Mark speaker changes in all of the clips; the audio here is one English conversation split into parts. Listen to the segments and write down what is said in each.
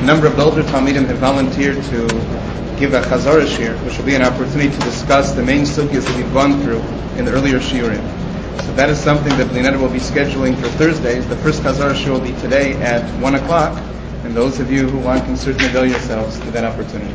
Speaker 1: number of older Talmidim have volunteered to give a Chazorah Shir, which will be an opportunity to discuss the main sugyas that we've gone through in the earlier Shiurim. So that is something that Blinetta will be scheduling for Thursdays. The first Chazorah Shir will be today at 1 o'clock, and those of you who want can certainly avail yourselves to that opportunity.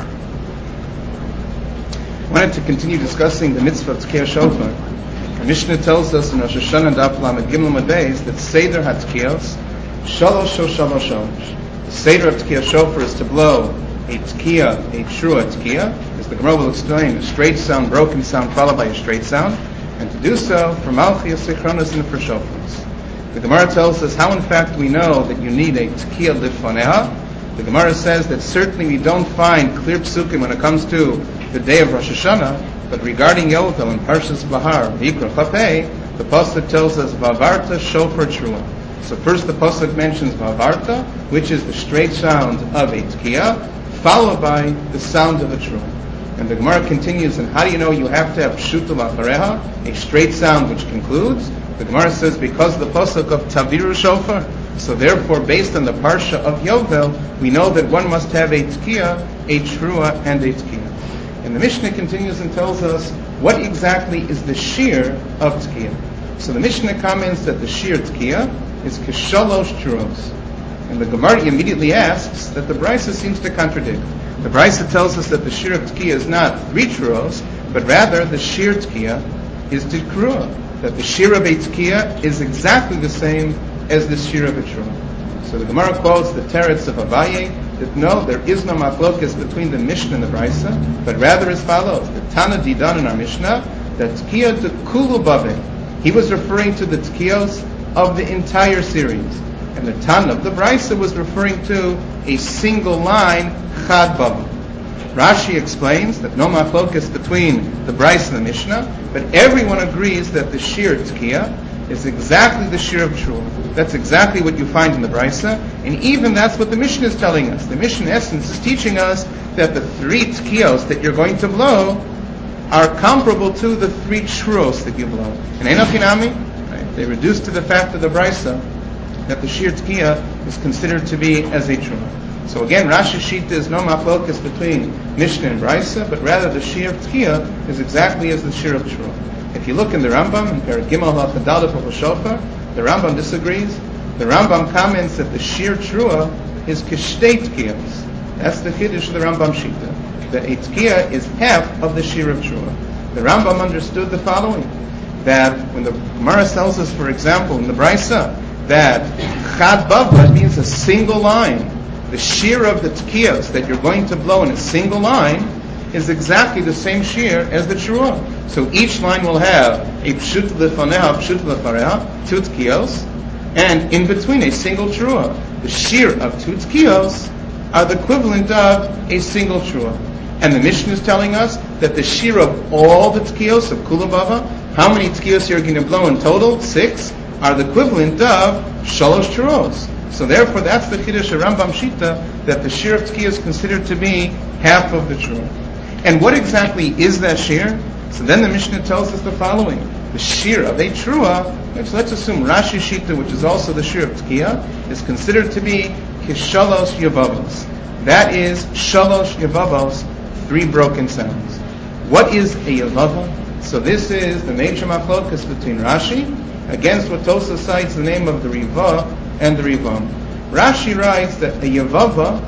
Speaker 1: I wanted to continue discussing the mitzvah of Tkiyah Shofar. The Mishnah tells us in Rosh Hashanah Daf Lamed Gimel Madbeis that Seder HaTkiyos Shalosh Shalosh Shalosh. The Seder of Tkiyah Shofar is to blow a Tkiyah, a Trua Tkiyah, as the Gemara will explain, a straight sound, broken sound, followed by a straight sound, and to do so for Malchiyas Sichronos and for Shofars. The Gemara tells us how in fact we know that you need a Tkiyah Lifoneha. The Gemara says that certainly we don't find clear psukim when it comes to the day of Rosh Hashanah, but regarding Yovel in Parshas Bahar, V'ikra Chafei, the pasuk tells us Vavarta Shofar Trua. So first the pasuk mentions Vavarta, which is the straight sound of a Tkiyah, followed by the sound of a Trua. And the Gemara continues, and how do you know you have to have Pshuta Lachareha, a straight sound which concludes? The Gemara says because of the pasuk of Taviru Shofar. So therefore, based on the Parsha of Yovel, we know that one must have a Tkiyah, a Trua, and a Tkiyah. And the Mishnah continues and tells us what exactly is the shear of Tkiyah. So the Mishnah comments that the shear Tkiyah is Kishalosh Truos. And the Gemara immediately asks that the Brisa seems to contradict. The Brisa tells us that the shear of Tkiyah is not 3 Truos, but rather the shear Tkiyah is Tikrua. That the shear of a Tkiyah is exactly the same as the shear of a Trua. So the Gemara quotes the teretz of Abaye that no, there is no machlokas between the Mishnah and the Brisa, but rather as follows: the Tana Didan in our Mishnah, that Tkiyah to Kulu Bave, he was referring to the Tkiyos of the entire series, and the Tana of the Brisa was referring to a single line Chad Bava. Rashi explains that no machlokas between the Brisa and the Mishnah, but everyone agrees that the shear Tkiyah is exactly the shear of Trua. That's exactly what you find in the Brisa, and even that's what the Mishnah is telling us. The Mishnah, in essence, is teaching us that the 3 Tkiyos that you're going to blow are comparable to the 3 Truos that you blow. And Enochinami, right? They reduce to the fact of the Brisa that the shear Tkiyah is considered to be as a Trua. So again, Rashi Shita is no machlokas between Mishnah and Brisa, but rather the shear of Tkiyah is exactly as the shear of Trua. If you look in the Rambam, in Perek Gimel Halacha Daled of Shofar, the Rambam disagrees. The Rambam comments that the shear Trua is Kishtei Tkiyos. That's the Kiddush of the Rambam Shita. That a Tkiyah is half of the shear of Trua. The Rambam understood the following, that when the Gemara tells us, for example, in the Brisa, that Chad Bava means a single line, the shear of the Tkiyos that you're going to blow in a single line is exactly the same shear as the Trua. So each line will have a Pshut Lefaneha, Pshut Lefareha, 2 Tkiyos, and in between a single Trua. The shear of 2 Tkiyos are the equivalent of a single Trua. And the Mishnah is telling us that the shear of all the Tkiyos of Kula Bava, how many Tkiyos you're going to blow in total, 6, are the equivalent of Shalosh Truos. So therefore that's the Chiddush of Rambam Shita, that the shear of Tkiyah is considered to be half of the Trua. And what exactly is that shear? So then the Mishnah tells us the following: the shear of a Trua, which let's assume Rashi Shita, which is also the shear of Tkiyah, is considered to be Kishalosh Yavavos. That is Shalosh Yavavos, 3 broken sounds. What is a Yavava? So this is the major machlokas between Rashi against what Tosa cites the name of the Riva and the Rivam. Rashi writes that a Yavava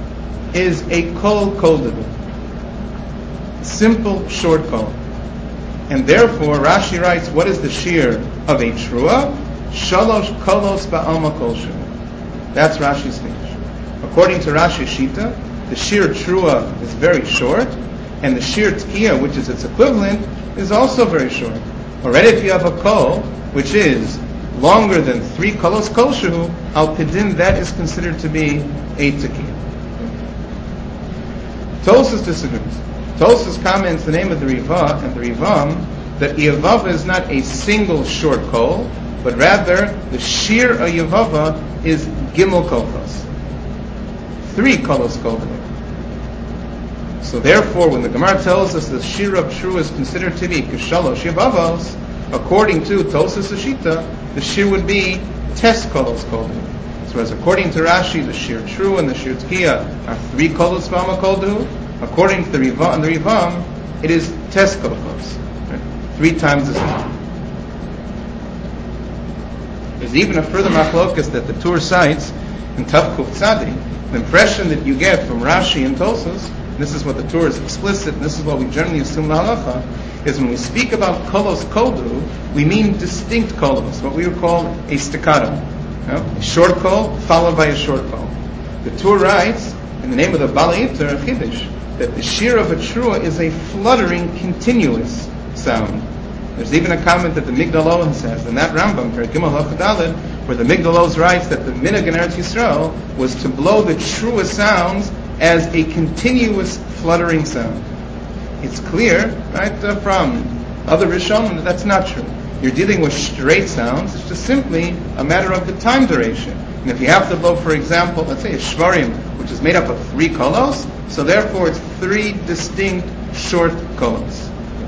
Speaker 1: is a kol koldadu, simple short kol. And therefore Rashi writes, what is the shear of a Trua? Shalosh kolos ba'alma kolshu. That's Rashi's speech. According to Rashi Shita, the shear Trua is very short, and the shear Tkiyah, which is its equivalent, is also very short. Already if you have a kol, which is longer than 3 kolos kolshu, al pidin, that is considered to be a Tkiyah. Tosas disagrees. Tosas comments the name of the Riva and the Rivam that Yavava is not a single short kol, but rather the shear of Yavava is Gimel kolchos, 3 kolos kolchos. So therefore, when the Gemara tells us the shear of Trua is considered to be Kishalosh Yavavos, according to Tosas Shita, the shear would be Tes kolos kolchos. So as according to Rashi, the Shir True and the Shir Tkiya are 3 kolos v'ama koldu. According to the Rivam and the Rivam, it is tes kolos, right? 3 times as long. There's even a further machlokas that the Tur cites in Tav Kuf Tzadi. The impression that you get from Rashi and Tosfos, and this is what the Tur is explicit, and this is what we generally assume the halacha, is when we speak about kolos koldu, we mean distinct kolos, what we would call a staccato. A short kol followed by a short kol. The Tur writes, in the name of the Baalei Iter Chiddush, that the shir of a trua is a fluttering, continuous sound. There's even a comment that the Migdal Owen says, in that Rambam, Perek Gimel Halacha Daled, where the Migdal Owen writes that the minhag in Eretz Yisrael was to blow the trua sounds as a continuous fluttering sound. It's clear, right, from other Rishonim that that's not true. You're dealing with straight sounds. It's just simply a matter of the time duration. And if you have to blow, for example, let's say a shvarim, which is made up of 3 kolos, so therefore it's 3 distinct short kolos.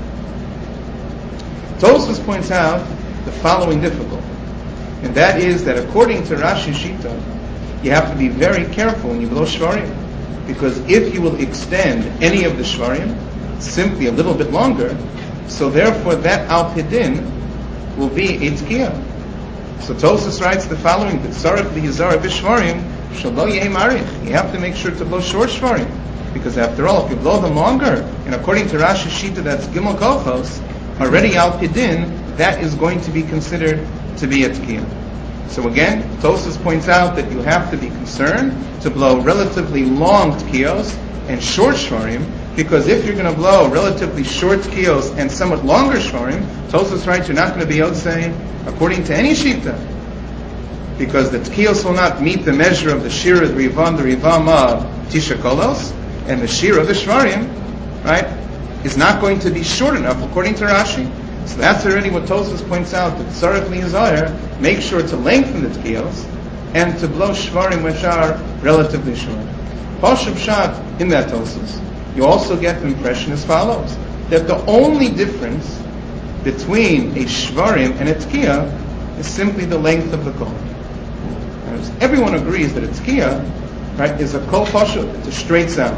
Speaker 1: Tosfos points out the following difficulty, and that is that according to Rashi Shita, you have to be very careful when you blow shvarim, because if you will extend any of the shvarim simply a little bit longer, so therefore that al pidin will be a tkiyah. So Tosfos writes the following: that sarach lihizar b'shvarim shelo yeh marich. You have to make sure to blow short shvarim, because after all, if you blow them longer, and according to Rashi Shita, that's gimel kolchos, already al pidin, that is going to be considered to be a tkiyah. So again, Tosfos points out that you have to be concerned to blow relatively long tkiyos and short shvarim, because if you're going to blow relatively short tkiyos and somewhat longer shvarim, Tosfos writes you're not going to be able to say, according to any shita, because the tkiyos will not meet the measure of the shir of the Rivam of Tisha Kolos, and the shir of the shvarim, right, is not going to be short enough according to Rashi. So that's already what Tosfos points out, that tzarech liyazayir, make sure to lengthen the tkiyos and to blow shvarim which are relatively short. Pashup Pshat in that Tosfos, you also get the impression as follows, that the only difference between a shvarim and a tkiyah is simply the length of the kol. Everyone agrees that a tkiyah, right, is a kol pashut, it's a straight sound.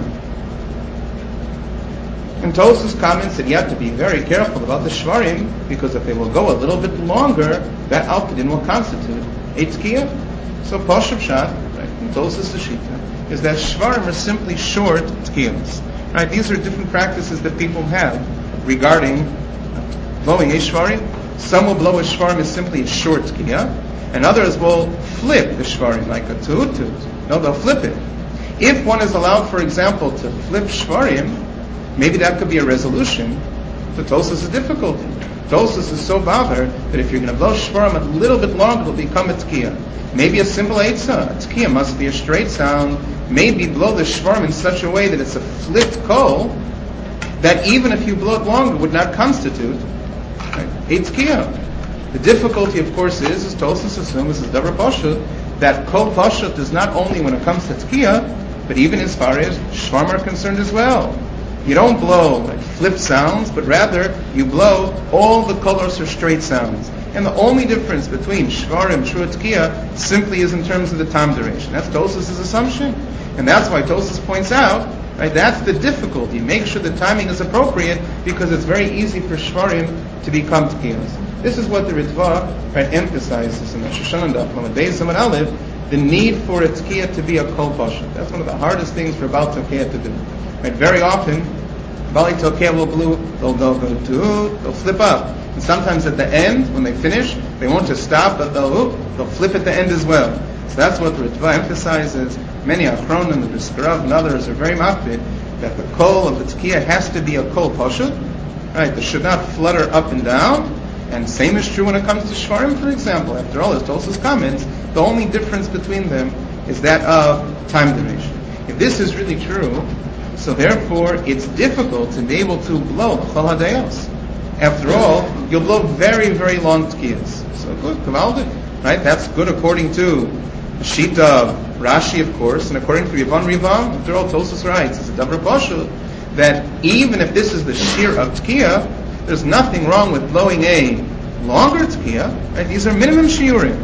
Speaker 1: And Tosfos comments that you have to be very careful about the shvarim, because if they will go a little bit longer, that al pidin will constitute a tkiyah. So Pashup Pshat, right, in Tosfos Shita, is that shvarim are simply short tkiyahs. Right, these are different practices that people have regarding blowing a shvarim. Some will blow a shvarim as simply a short tkiyah, and others will flip the shvarim like a tu'ut. No, they'll flip it. If one is allowed, for example, to flip shvarim, maybe that could be a resolution to Tosfos' difficulty. Tosfos is so bothered that if you're going to blow shvarim a little bit longer, it'll become a tkiyah. Maybe a simple eitzah. A tkiyah must be a straight sound. Maybe blow the shvarim in such a way that it's a flipped kol, that even if you blow it longer would not constitute a tkiyah. The difficulty, of course, is Tosfos assumes, this is davar pashut, that kol pashut is not only when it comes to tkiyah, but even as far as shvarim are concerned as well. You don't blow like flip sounds, but rather you blow all the colors are straight sounds. And the only difference between shvarim, trua, tkiyah simply is in terms of the time duration. That's Tosfos' assumption. And that's why Tosfos points out, right, that's the difficulty. Make sure the timing is appropriate, because it's very easy for shvarim to become tkiyahs. This is what the Ritva, right, emphasizes in the Rosh Hashanah Daf Lamed Beis Samad Aleph, the need for a tkiyah to be a kol pashut. That's one of the hardest things for Baal Tokeh to do. Right, very often, Baalei Tokeh will blow, they'll flip up. And sometimes at the end, when they finish, they won't just stop, but they'll flip at the end as well. So that's what the Ritva emphasizes. Many Achronim, the Briskarav, and others are very makpid that the kol of the tkiyah has to be a kol pashut. Right, they should not flutter up and down. And same is true when it comes to shvarim, for example. After all, as Tosfos comments, the only difference between them is that of time duration. If this is really true, so therefore it's difficult to be able to blow chol hadayos. After all, you'll blow very, very long tkiyas. So good, kavaldik, right? That's good according to the Shita of Rashi, of course, and according to Rivam. After all, Tosfos writes, it's a davar pashut, that even if this is the shir of tkiyah, there's nothing wrong with blowing a longer tkiyah. Right? These are minimum shiurim.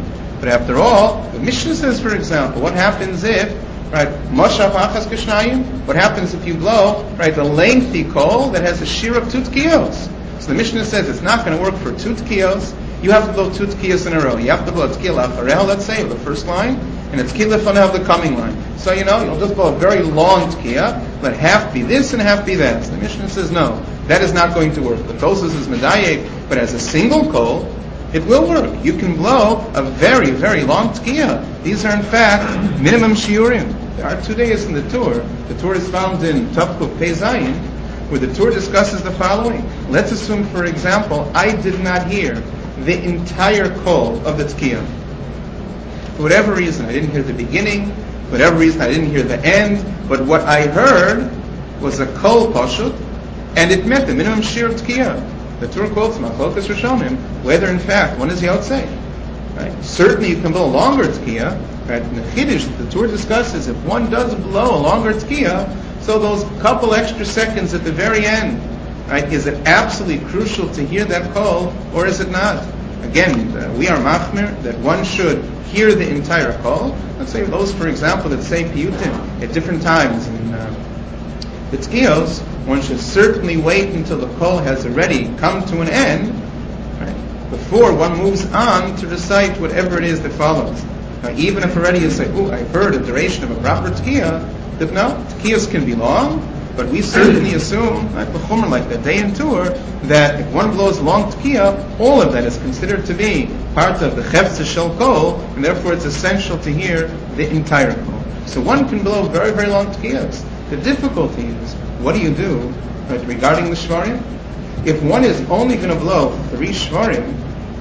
Speaker 1: But after all, the Mishnah says, for example, what happens if, right, Moshav Achas Kishnayim? What happens if you blow, right, a lengthy kol that has a shear of 2 tkiyos? So the Mishnah says it's not going to work for 2 tkiyos. You have to blow 2 tkiyos in a row. You have to blow tkiyah lafarel, let's say, the first line, and it's tkiyah lefanev, the coming line. So you'll just blow a very long tkiyah, let half be this and half be that. So the Mishnah says no, that is not going to work. The Tosfos is medayek, but as a single kol, it will work. You can blow a very, very long tkiyah. These are in fact minimum shiurim. There are 2 days in the Tur. The Tur is found in Tavkuf Pei Zayin, where the Tur discusses the following. Let's assume, for example, I did not hear the entire kol of the tkiyah. For whatever reason, I didn't hear the beginning. For whatever reason, I didn't hear the end. But what I heard was a kol pashut, and it met the minimum shir of tkiyah. The Tur quotes Machlokas Rishonim, whether in fact one is yotzei. Right? Certainly you can blow a longer tkiyah. Right? In the Chiddush, the Tur discusses if one does blow a longer tkiyah, so those couple extra seconds at the very end, right? Is it absolutely crucial to hear that kol, or is it not? Again, we are machmir that one should hear the entire kol. Let's say those, for example, that say piyutim at different times in the tkiyos, one should certainly wait until the kol has already come to an end, right, before one moves on to recite whatever it is that follows. Now, even if already you say, I heard a duration of a proper tkiyah, that no, tkiyos can be long, but we certainly assume, like the day in Tur, that if one blows a long tkiyah, all of that is considered to be part of the chefza shel kol, and therefore it's essential to hear the entire kol. So one can blow very, very long tkiyahs. The difficulty is, what do you do, right, regarding the shvarim? If one is only going to blow 3 shvarim,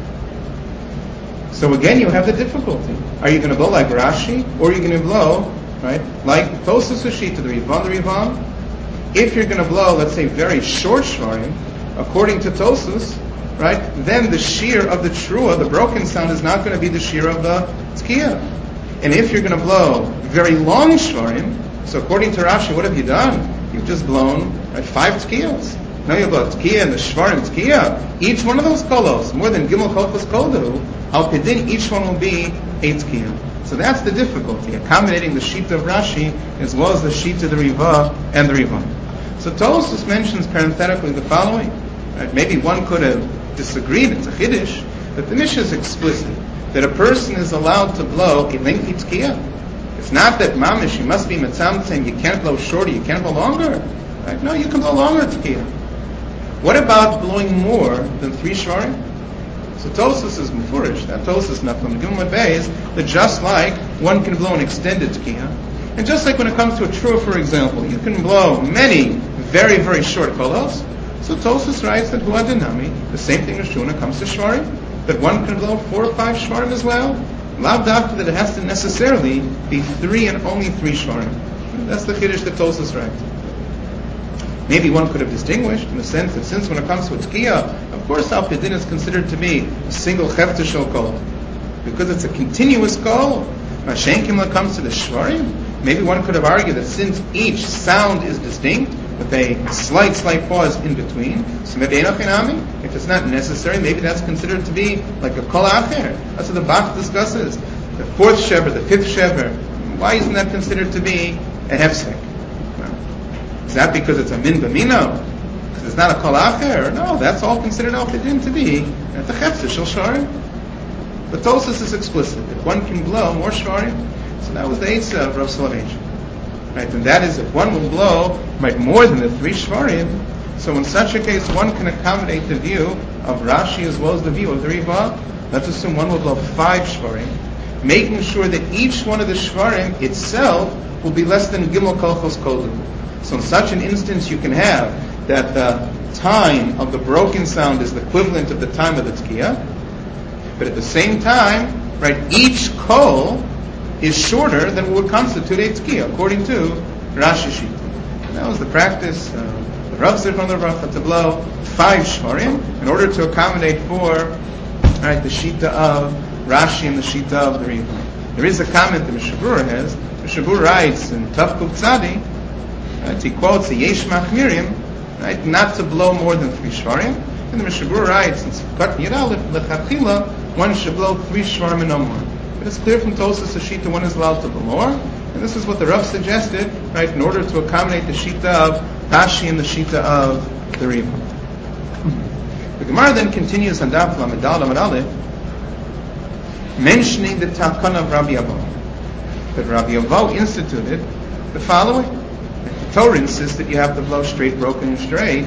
Speaker 1: so again you have the difficulty. Are you going to blow like Rashi, or are you going to blow, right, like Tosfos Shita, the Rivan? If you're going to blow, let's say, very short shvarim, according to Tosfos, right, then the shear of the trua, the broken sound, is not going to be the shear of the tkiyah. And if you're going to blow very long shvarim, so according to Rashi, what have you done? You've just blown, right, 5 tkiyos. Now you blow tkiyah and the shvarim tkiyah. Each one of those kolos, more than gimel kolchos koldu, al pidin, each one will be 8 tkiyah. So that's the difficulty, accommodating the sheet of Rashi as well as the sheet of the Riva and the Rivan. So Tosfos mentions parenthetically the following. Right? Maybe one could have disagreed, it's a chiddush, but the Mishnah is explicit that a person is allowed to blow a lengthy tkiyah. It's not that mamish, you must be mitzam saying you can't blow shorter, you can't blow longer. Right? No, you can blow longer tkiyah. What about blowing more than 3 shvarim? So Tosfos is mufurish, that Tosfos Naflam Gimel Beis, that just like one can blow an extended tkiyah, and just like when it comes to a trua, for example, you can blow many very, very short kolos. So Tosfos writes that huadinami, the same thing is true when it comes to shvarim, that one can blow 4 or 5 shvarim as well. Lav dafka that it has to necessarily be 3 and only 3 shvarim. That's the chiddush that Tosfos writes. Maybe one could have distinguished in the sense that since when it comes to a tkiyah, of course al pidin is considered to be a single chefta shel kol, because it's a continuous kol. Mashenkim when it comes to the shvarim, maybe one could have argued that since each sound is distinct, with a slight pause in between, so maybe enochinami, if it's not necessary, maybe that's considered to be like a kol acher. That's what the Bach discusses. The 4th shever, the 5th shever, why isn't that considered to be a hefsek? Is that because it's a min b'mino? Because it's not a kol acher? No, that's all considered al pidin to be at the chefza shel shvarim. But Tosfos is explicit that one can blow more shvarim. So that was the eitzah of Rav Soloveitchik. Right, and that is if one will blow, right, more than the 3 shvarim, so in such a case one can accommodate the view of Rashi as well as the view of the Riva. Let's assume one will blow 5 shvarim, making sure that each one of the shvarim itself will be less than gimel kolchos koldu. So in such an instance you can have that the time of the broken sound is the equivalent of the time of the tkiyah, but at the same time, right, each kol is shorter than what would constitute a tkiyah, according to Rashi Shita. And that was the practice of Rav Zichron Livracha to blow 5 shvarim in order to accommodate for, right, the Shita of Rashi and the Shita of the Riva. There is a comment that Mishnah Berurah has. Mishnah Berurah writes in Tavkuf Tzadi, he quotes the Yesh Machmirim, right, not to blow more than 3 shvarim. And the Mishnah Berurah writes in Sifkat Yiralef Lechatchila, one should blow 3 shvarim and no more. But it's clear from Tosas the Shita one is allowed to blow more, and this is what the Rav suggested, right, in order to accommodate the Shita of Rashi and the Shita of the Riva. The Gemara then continues on Daf Lamed Aleph, mentioning the Takana of Rabbi Avo. That Rabbi Avo instituted the following. The Torah insists that you have to blow straight, broken, and straight.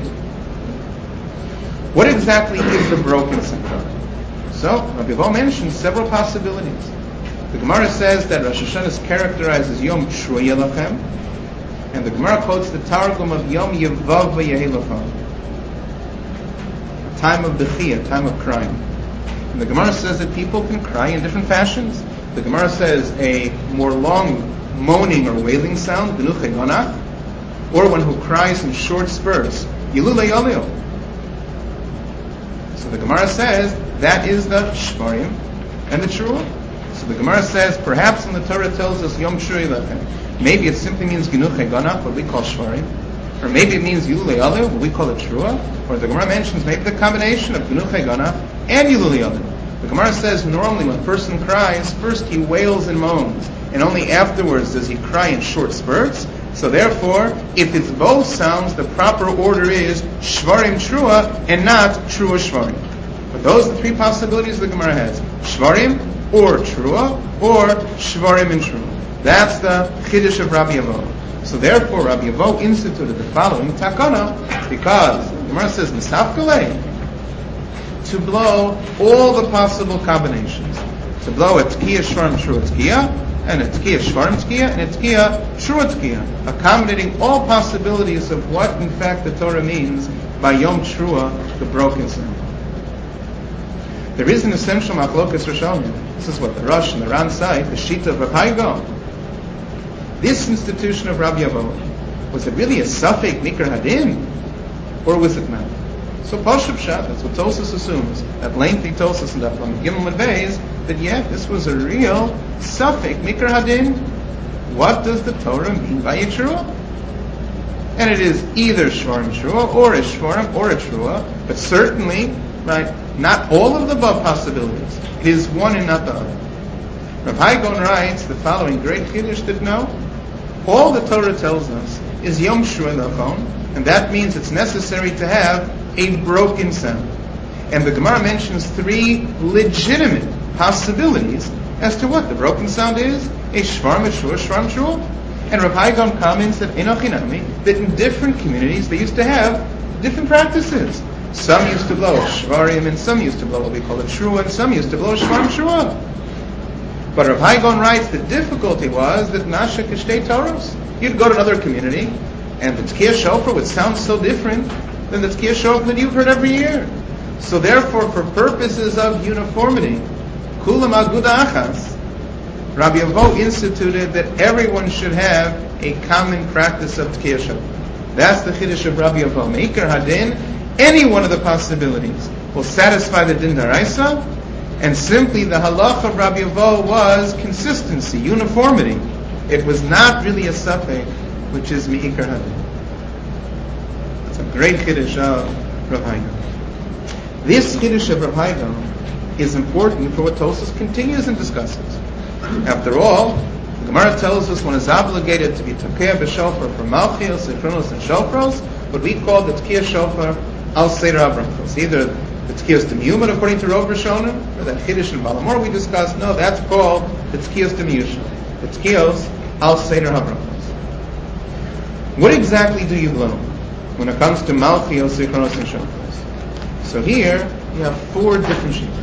Speaker 1: What exactly is the broken sound? So, Rabbi Avo mentions several possibilities. The Gemara says that Rosh Hashanah is characterized as Yom Trua Yelachem, and the Gemara quotes the Targum of Yom Yevav V'Yehilachem, a time of Bechia, a time of crying. And the Gemara says that people can cry in different fashions. The Gemara says a more long moaning or wailing sound, Benuche Yonach, or one who cries in short spurts, Yilule Yoleo. So the Gemara says that is the Shvarim and the Trua. So the Gemara says perhaps when the Torah tells us Yom Shuri Lechem, maybe it simply means Ginuche Ganach, what we call Shvarim, or maybe it means Yilule Yoleo, what we call a Trua, or the Gemara mentions maybe the combination of Ginuche Ganach and Yilule Yoleo. The Gemara says normally when a person cries, first he wails and moans, and only afterwards does he cry in short spurts. So therefore, if it's both sounds, the proper order is Shvarim Trua and not Trua Shvarim. But those are the three possibilities the Gemara has. Shvarim or Trua or Shvarim and Trua. That's the Chiddush of Rabbi Avo. So therefore, Rabbi Avo instituted the following Takana, because the Gemara says Nisafkalei, to blow all the possible combinations. To blow a Tkiya Shvarim Trua Tkiya, and a Tkiya Shvarim Tkiya, and a Tkiya Trua Tkiya, accommodating all possibilities of what in fact the Torah means by Yom Trua, the broken sound. There is an essential machlokas Rishonim. This is what the Rosh and the Ran cite, the Shita of Rav Hai Gaon. This institution of Rabbi Avo, was it really a Safek Mikra Hadin, or was it not? So Pashup Pshat, that's what Tosas assumes, that lengthy Tosas and that from Gimel and Beis, that this was a real Safek Mikra Hadin. What does the Torah mean by a Trua? And it is either Shvarim Trua, or a Shvarim, or a Trua, but certainly, right, not all of the above possibilities. It is one and not the other. Rav Hai Gaon writes the following great Chiddush that no, all the Torah tells us is Yom Shua Lachon, and that means it's necessary to have a broken sound. And the Gemara mentions three legitimate possibilities as to what the broken sound is: a Shvarim, a Shua, Shvarim, Shua. And Rav Hai Gaon comments that that in different communities they used to have different practices. Some used to blow Shvarim, and some used to blow what we call a Trua, and some used to blow Shvarim Trua. But Rav Hai Gaon writes the difficulty was that Nasha Kishtei Toros. You'd go to another community, and the Tkiya Shofar would sound so different than the Tkiya Shofar that you've heard every year. So therefore, for purposes of uniformity, Kulam Aguda Achas, Rabbi Avo instituted that everyone should have a common practice of Tkiya Shofar. That's the Chiddush of Rabbi Avo. Meikar Hadin, any one of the possibilities will satisfy the Din Daraisa, and simply the halach of Rabbi Avo was consistency, uniformity. It was not really a safek, which is Meikar Hadin. It's a great Chiddush of Rav Hai Gaon. This Chiddush of Rav Hai Gaon is important for what Tosas continues and discusses. After all, the Gemara tells us one is obligated to be Tokeh b'shofar for Malchios, Zichronos, and Shofros, what we call the Tkiya Shofar al Seder HaBrachos. Either the Tkiyos Demiyuman according to Rov Rishonim, or that Chiddush and Balamor we discussed. No, that's called the Tkiyos Demiyusha. The Tkiyos al Seder HaBrachos. What exactly do you blow when it comes to Malchios, Zichronos, and Shofros? So here you have four different sheets.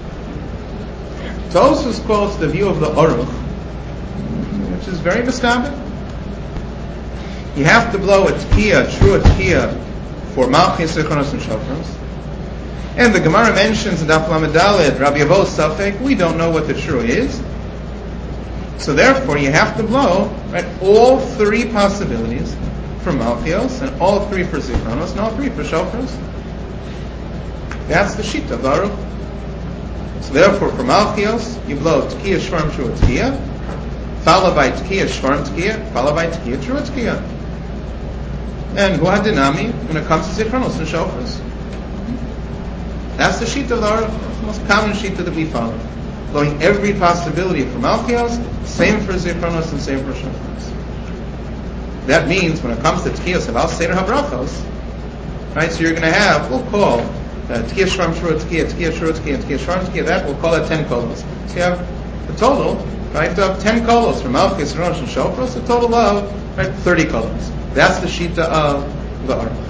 Speaker 1: Tosfos quotes the view of the Aruch, which is very mistabed. You have to blow a Tkiya, true Tkiya, for Malchios, Zichronos, and Shofros. And the Gemara mentions in Daf Lamed Daled, Rabbi Avo's Safek, we don't know what the true is. So therefore you have to blow, right, all three possibilities for Malchios, and all three for Zichronos, and all three for Shofros. That's the Shita of the Aruch. So therefore, for Malchios, you blow Tkiya, Shvarim, Trua, Tkiya, followed by Tkiya, Shvarim, Tkiya, followed by Tkiya, Trua, Tkiya. And Hu Hadinami, when it comes to Zichronos and Shofros. That's the Shita of the Aruch. That's the most common Shita that we follow. blowing every possibility for Malchios, same for Zichronos and same for Shofros. That means when it comes to Tkiyos of Al Seder HaBrachos, right, so you're going to have, we'll call Tkiyah Shvarm Shura Tkiyah, Tkiyah Shura Tkiyah, Tkiyah Shvarm Tkiyah, that we'll call that 10 kolos. So you have the total, right, of 10 kolos for Malchios, Rosh, and Shofros, a total of, right, 30 kolos. That's the Shita of the Arba.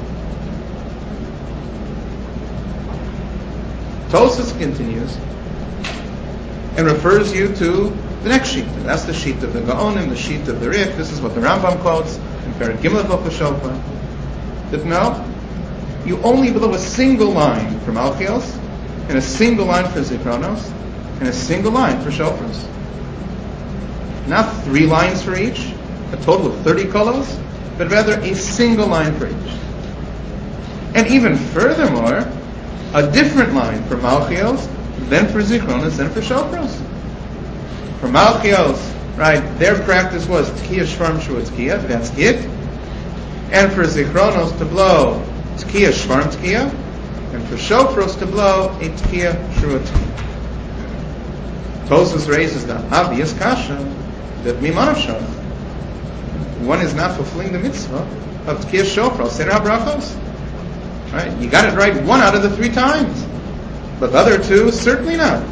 Speaker 1: Tosfos continues and refers you to the next sheet. That's the sheet of the Gaonim, the sheet of the Rif. This is what the Rambam quotes in Perek Gimel of Shofar. That no, you only blow a single line for Malchios, and a single line for Zichronos, and a single line for Shofros. Not 3 lines for each, a total of 30 kolos, but rather a single line for each. And even furthermore, a different line for Malchios, then for Zichronos, then for Shofros. For Malchios, right, their practice was Tkiyah Shvarm Shua Tkiyah, that's it. And for Zichronos to blow Tkiyah Shvarm Tkiyah, and for Shofros to blow a Tkiyah Shua Tkiyah. Tosfos raises the obvious kasha that Mimanav Shach, one is not fulfilling the mitzvah of Tkiyah Shofros, Seder HaBrachos. Right? You got it right 1 out of the 3 times. But the other 2, certainly not.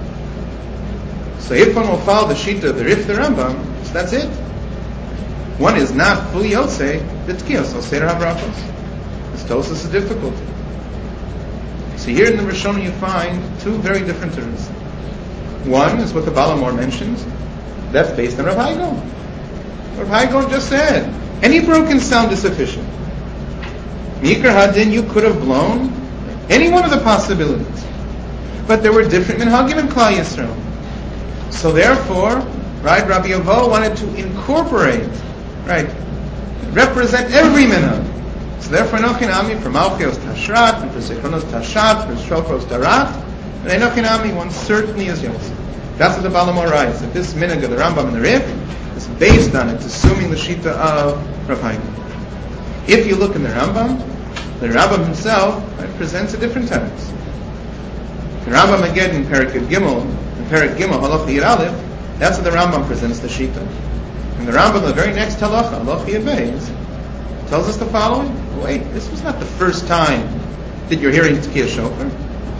Speaker 1: So if one will follow the Shita of the Rif the Rambam, so that's it. One is not fully Yotzei, the Tkiyos, so Seder HaBrachos. This Tosfos is difficult. So here in the Rishonim you find 2 very different terms. One is what the Balamor mentions, that's based on Rav Hai Gaon. Rav Hai Gaon just said, any broken sound is sufficient. Mikra Hadin, you could have blown any one of the possibilities. But there were different minhagim in Klal Yisrael. So therefore, right, Rabbi Avo wanted to incorporate, right, represent every minhag. So therefore, Enochinami, for Malchios Tashrat, and for Zichronos Tashat, for Shofros Tarat, and Enochinami, one certainly is Yosef. That's what the Balamor writes, that this minhag of the Rambam and the Rif is based on it, assuming the Shita of Rav Hai Gaon. If you look in the Rambam himself, right, presents a different text. The Rambam again in Perek Gimel, Halach Yid Aleph, that's what the Rambam presents the Shita. And the Rambam, the very next halacha, Halach Yid Beis, tells us the following: wait, this was not the first time that you're hearing Tkiyah Shofar.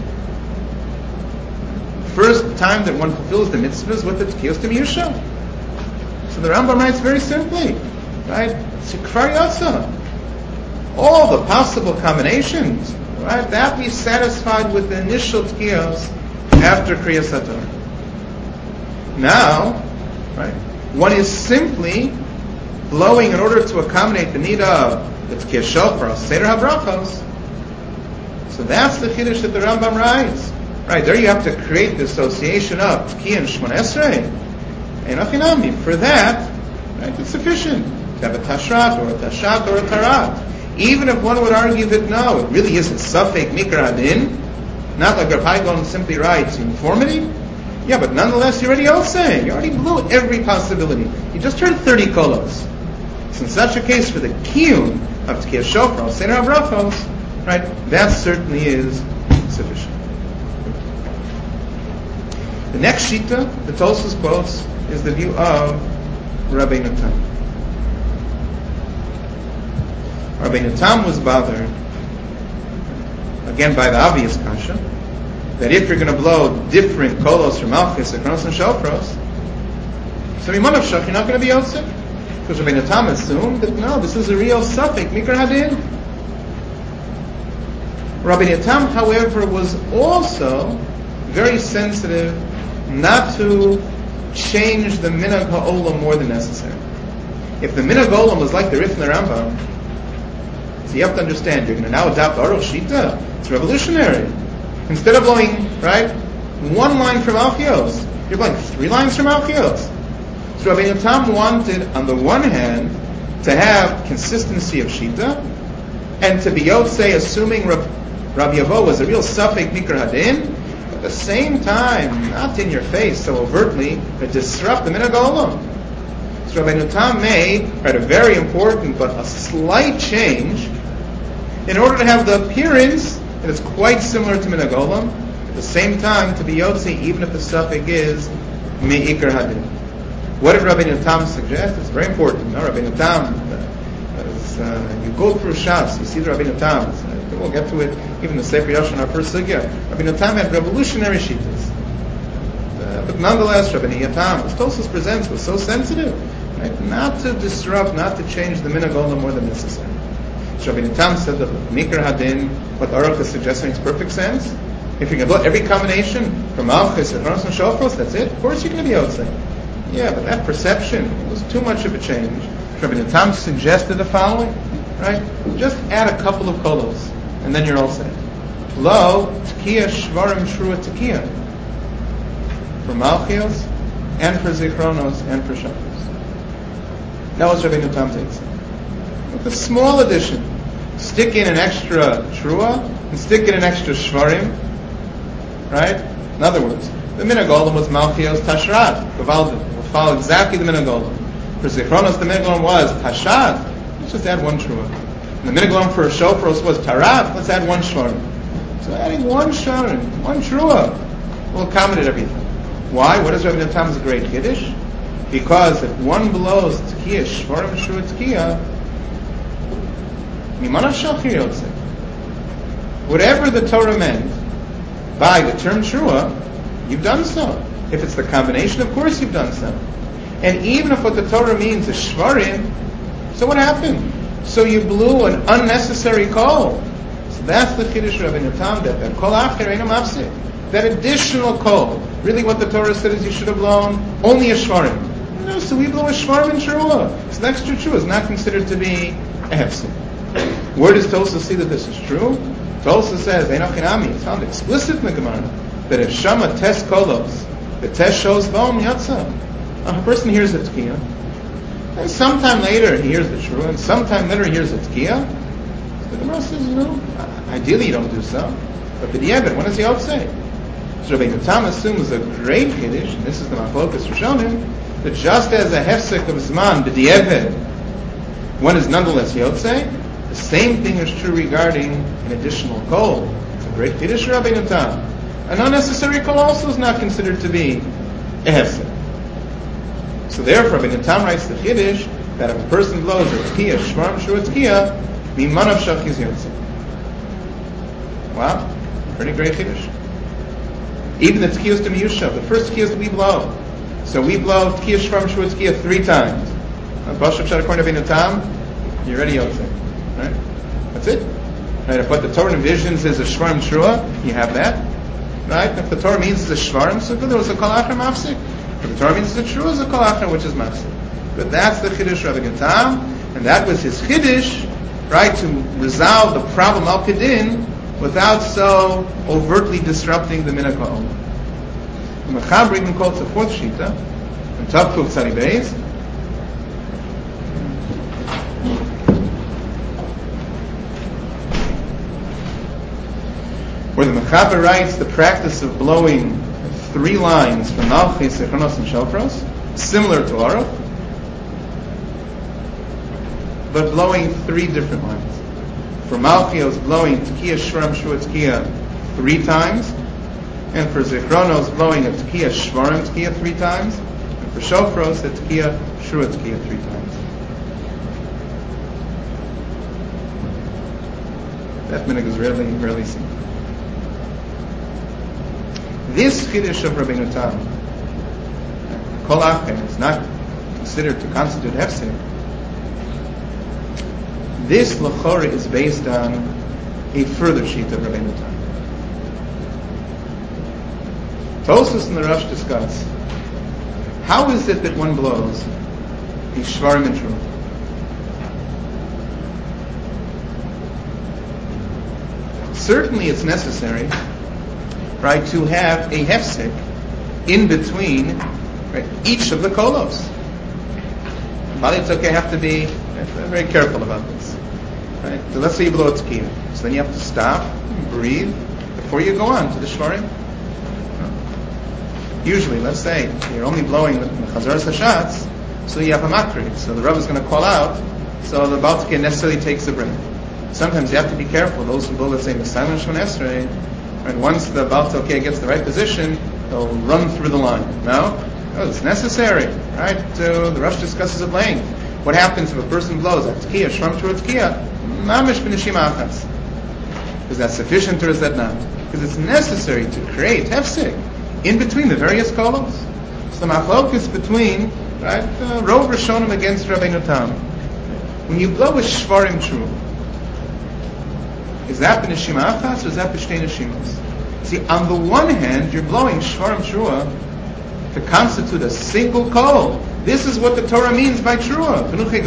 Speaker 1: The first time that one fulfills the mitzvahs with the Tkiyos T'miyusha. So the Rambam writes very simply, right? Sikfar Yatsa. All the possible combinations, right? That be satisfied with the initial tkiyos after Kriyas HaTorah. Now, right, one is simply blowing in order to accommodate the need of the Tkiyah Shofar, Seder HaBrachos. So that's the Chiddush that the Rambam writes. Right, there you have to create the association of Tkiyah and Shmon Esrei. And Achinami, for that, right, it's sufficient to have a Tashrat or a Tashat or a Tarat. Even if one would argue that no, it really is a Safek Mikra Adin, not like Rav Hai Gaon simply writes uniformity. Yeah, but nonetheless, you're already all saying, you already blew every possibility. You just heard 30 kolos. So in such a case, for the kiyum of Tkiyah Shofar, Seder HaBrachos, right, that certainly is sufficient. The next shita, the Tosfos quotes, is the view of Rabbeinu Tam. Rabbeinu Tam was bothered, again by the obvious kasha, that if you're going to blow different kolos from Malchus, Zichronos, and Shofros, so Mimanav Shach, you're not going to be Yosef. Because Rabbeinu Tam assumed that no, this is a real Safek, Mikra Hadin. Rabbeinu Tam, however, was also very sensitive not to change the Minhag HaOlam more than necessary. If the Minhag HaOlam was like the Rif and the Rambam, so you have to understand, you're going to now adopt Aruch Shita. It's revolutionary. Instead of blowing, right, 1 line from Malchios, you're blowing 3 lines from Malchios. So Rabbeinu Tam wanted, on the one hand, to have consistency of Shita, and to be Yotzei, assuming Rabbi Avo was a real Safek Mikra Hadin, at the same time, not in your face so overtly, but disrupt the Minhag HaOlam. So Rabbeinu Tam made, right, a very important but a slight change in order to have the appearance that it's quite similar to Minhag HaOlam, At the same time, to be Yotze, even if the suffix is Me'ikar Hadin. What did Rabbeinu Tam suggest? It's very important. No, Rabbeinu Tam, you go through Shas, you see the Rabbeinu Tam. We'll get to it, even the Sefer Yoshan, our first sugya. Rabbeinu Tam had revolutionary shittas. But nonetheless, Rabbeinu Tam, as Tosfos presents, was so sensitive, right? Not to disrupt, not to change the minhag olam more than necessary. So Rabbeinu Tam said that Mikra Hadin, what Aruch is suggesting, makes perfect sense. If you can look every combination from Malchus, Sechoros, and Shofros, that's it. Of course you're going to be outside. Yeah, but that perception was too much of a change. Rabbeinu Tam suggested the following, right? Just add a couple of kolos, and then you're all set. Lo, Tkiya Shvarim Shrua Tkiya. For Malchios, and for Zichronos, and for Shofros. That was Rabbeinu Tam's answer. With a small addition, stick in an extra Trua, and stick in an extra Shvarim, right? In other words, the minhag olam was Malchios Tashrat, Gavaldim. We'll follow exactly the minhag olam. For Zichronos, the minhag olam was Tashat. Let's just add one Trua. And the minhag olam for Shofros was Tarav. Let's add one Shvarim. So adding one Shvarim, one Trua, will accommodate everything. Why? What is Rabbeinu Tam's great Kiddush? Because if one blows Tkiya, Shvarim Shua Tkiya, Mimanav Shachir Yotzei. Whatever the Torah meant by the term Trua, you've done so. If it's the combination, of course you've done so. And even if what the Torah means is Shvarim, so what happened? So you blew an unnecessary kol. So that's the Kiddush of Rabbeinu Tam, that kol acher eino mafsik. That additional kol. Really what the Torah said is you should have blown only a Shvarim. No, so we blow a Shvarim in Trua. So the extra Trua is not considered to be a hefsek. Where does Tosfos see that this is true? Tosfos says, Einochinami, it's found explicit in the Gemara, that if Shama tes kolos, the test shows bom yatsa. A person hears the Tkiya, and sometime later he hears the Trua, and sometime later he hears the Tkiya. So the Gemara says, ideally you don't do so. But the Yeved, when does he outsay? So Rabbeinu Tam assumes a great Kiddush, and this is the Machlokas Rishonim, that just as a hefsek of Zman, the Yeved, one is nonetheless Yotzei, the same thing is true regarding an additional kol. It's a great Kiddush Rabbeinu Tam. An unnecessary kol also is not considered to be a hefsek. So therefore, Rabbeinu Tam writes the Kiddush that if a person blows a Tkiya, Shvarim Shua Tkiya, Mimanav Shachir Yotzei. Wow, pretty great Kiddush. Even the Tkiyos to Miyusha, the first Tkiyos we blow. So we blow Tkiya Shvarim Shua Tkiya 3 times. Bashav Shad according to Rabbeinu Tam, you're ready Yotzei. Right? That's it. Right? If what the Torah envisions is a Shvarim Shua, you have that. Right? If the Torah means it's a Shvarim, so good, there was a Kol Acher Mafsik. If the Torah means it's a Shua, it's a Kol Acher, which is Mafsik. But that's the Chiddush of Rabbeinu Tam, and that was his Chiddush, right, to resolve the problem Al Kedin without so overtly disrupting the minhag ha'olam. The Mechaber even quotes a fourth shita, in Tav Kuf Tzadi Beis, where the Mechaber writes the practice of blowing 3 lines from Malchis, Sechoros, and Shofros, similar to Aruch, but blowing 3 different lines. For Malchios, blowing Tkiya Shvarim Shua Tkiya 3 times, and for Zichronos, blowing a Tkiya Shvarim Tkiya 3 times, and for Shofros, a Tkiya Shua Tkiya 3 times. That minhag is rarely seen. This Chiddush of Rabbeinu Tam, Kol Acher, is not considered to constitute hefsek. This L'chora is based on a further sheet of Rabbeinu Tam. Tosfos and the Rosh discuss how is it that one blows a Shvarim and Trua. Certainly it's necessary, right, to have a hefsek in between, right, each of the kolos. But it's okay, have to be very careful about this. Right? So let's say you blow a Tkiya. So then you have to stop, breathe, before you go on to the Shvarim. Usually, let's say, you're only blowing the Chazaras HaShatz, so you have a makri. So the Rav is going to call out, so the Baal Tkiya necessarily takes a breath. Sometimes you have to be careful. Those who blow, let's say, Messiah and Shemon Esrei, And once the Baal Tokeh gets the right position, he'll run through the line. No, it's necessary, right? The Rosh discusses at length. What happens if a person blows at Tkiyah, Shvarim Shura Tkiyah? Mamish b'neshima achas. Is that sufficient or is that not? Because it's necessary to create hefsek in between the various kolos. So the machlokes between, right, Rov Rishonim against Rabbeinu Tam. When you blow a Shvarim Shura, is that b'neshima achas or is that b'shtei neshimas? See, on the one hand, you're blowing Shvarim Shura to constitute a single kol. This is what the Torah means by Shura.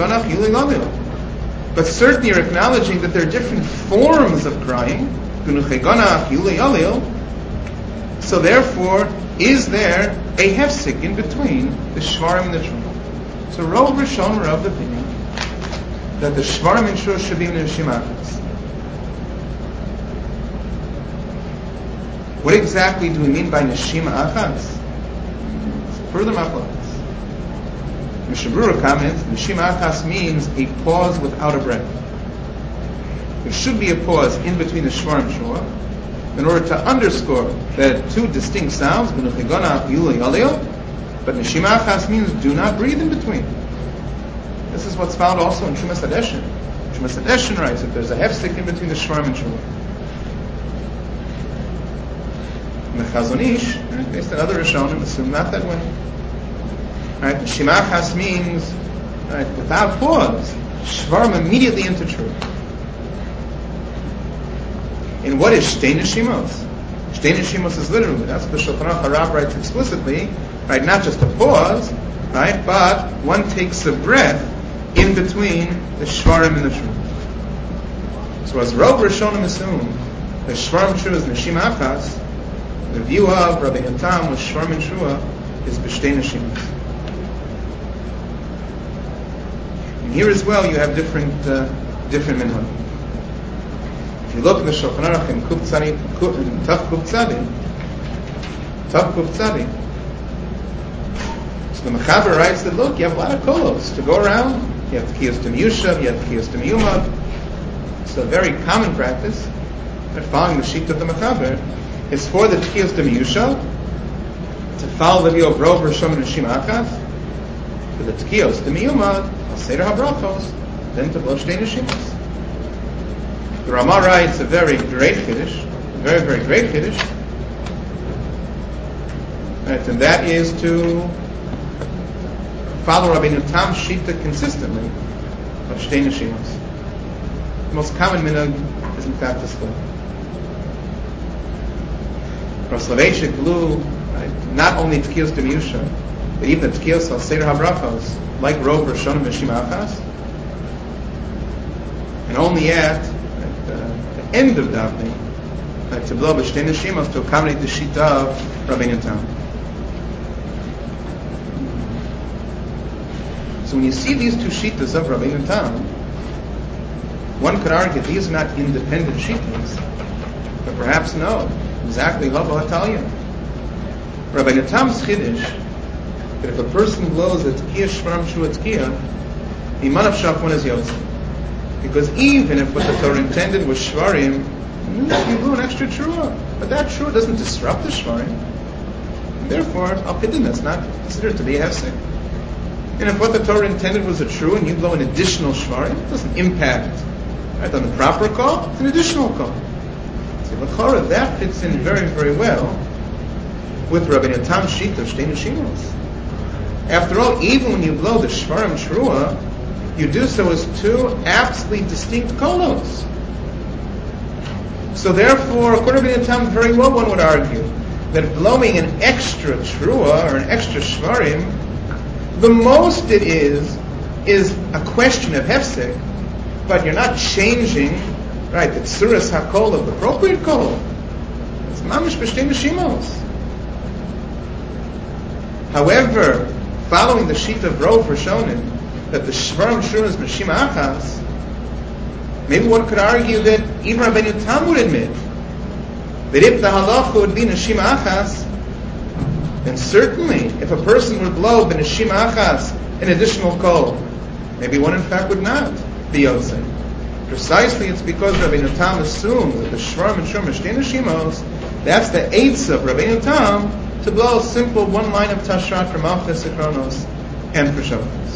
Speaker 1: But certainly you're acknowledging that there are different forms of crying. So therefore, is there a hefsek in between the Shvarim and the Shura? So Rov Rishon are of the opinion that the Shvarim and Shura should be in the Neshimachas. What exactly do we mean by Neshima Achas? Further machlokes. Mishnah Berurah comments, Neshima Achas means a pause without a breath. There should be a pause in between the Shvarim and Shura in order to underscore that two distinct sounds, but Neshima Achas means do not breathe in between. This is what's found also in Shumas Hadeshin. Shumas Hadeshin writes that there's a hefsek in between the Shvarim and Shura. And the Chazon Ish, based on other Rishonim, assume not that way. Right? Neshima Achas means, right, without pause, Shvarim immediately into truth. And what is Shtei Neshimos? Shtei Neshimos is literally, that's what the Shulchan Aruch Harav writes explicitly, right? Not just a pause, right? But one takes a breath in between the Shvarim and the truth. So as Rov Rishonim assume that Shvarim Shura is Neshima Achas, the view of Rabbi Tam with Shvarim and Shura is B'shtei Neshimos. And here as well you have different minhag. If you look at the Shulchan Aruch in Tav Kuf Tzadi, so the Mechaber writes that, look, you have a lot of kolos to go around. You have Tkiyos to Miyushav, you have Tkiyos to Miyumad. It's a very common practice, that following the sheet of the Mechaber, is for the Tkiyos to Miyushav to follow the view of Rov Rishon and Neshima Achas, for the Tkiyos to Miyumad, Al Seder HaBrachos, then to blow Shtei Neshimas. The Ramah writes a very great Kiddush, a very, very great Kiddush, right, and that is to follow Rabbeinu Tam's Shita consistently of Shtei Neshimas. The most common minhag is in fact this way. Rav Soloveitchik blew, right, not only Tkiyos to Miyusha, but even the Tkiyos Al Seder HaBrachos, like Rov Rishon and Neshima Achas, and only at the end of davening, to blow B'shtei Neshimas to accommodate the Shita of Rabbeinu Tam. So when you see these two Shitas of Rabbeinu Tam, one could argue these are not independent Shitas, but perhaps no, exactly Lava Hatalia. Rabbeinu Tam's Chiddush, that if a person blows a Tkiyah Shvarim Shura Tkiyah, Iman of Shafwan is Yotze. Because even if what the Torah intended was Shvarim, you blew an extra Trua. But that Trua doesn't disrupt the Shvarim. Therefore, Al Pidin, that's not considered to be a Hefsek. And if what the Torah intended was a Trua and you blow an additional Shvarim, it doesn't impact, right, on the proper call, it's an additional call. So L'chora, that fits in very, very well with Rabbeinu Tam Shita of Shtei Neshimas. After all, even when you blow the Shvarim Trua, you do so as two absolutely distinct kolos. So therefore, according to Rabbeinu Tam, very well one would argue that blowing an extra Trua or an extra Shvarim, the most it is a question of hefsek, but you're not changing, right, the tsuras hakol of the appropriate kol. It's mamish b'shtei neshimos. However, following the sheet of Rov Rishonim, that the Shvarim Shura is Neshima Achas, maybe one could argue that even Rabbeinu Tam would admit that if the halacha would be Neshima Achas, then certainly if a person would blow the Neshima Achas an additional kol, maybe one in fact would not be Yotze. Precisely it's because Rabbeinu Tam assumes that the Shvarim and Shura Shtei Neshimos That's the eights of Rabbeinu Tam to blow a simple one line of Tashrat for Malchus, Sikronos, and for Shofars.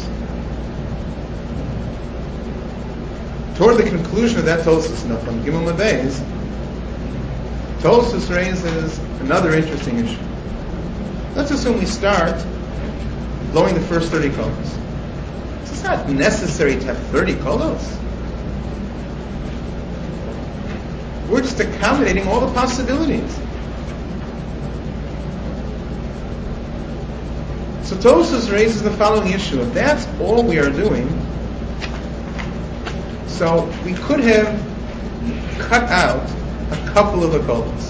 Speaker 1: Toward the conclusion of that Tosfos Naflam Gimel Lebeis, Tosfos raises another interesting issue. Let's assume we start blowing the first 30 kolos. It's not necessary to have 30 kolos. We're just accommodating all the possibilities. So Tosfos raises the following issue. If that's all we are doing, so we could have cut out a couple of the kolos.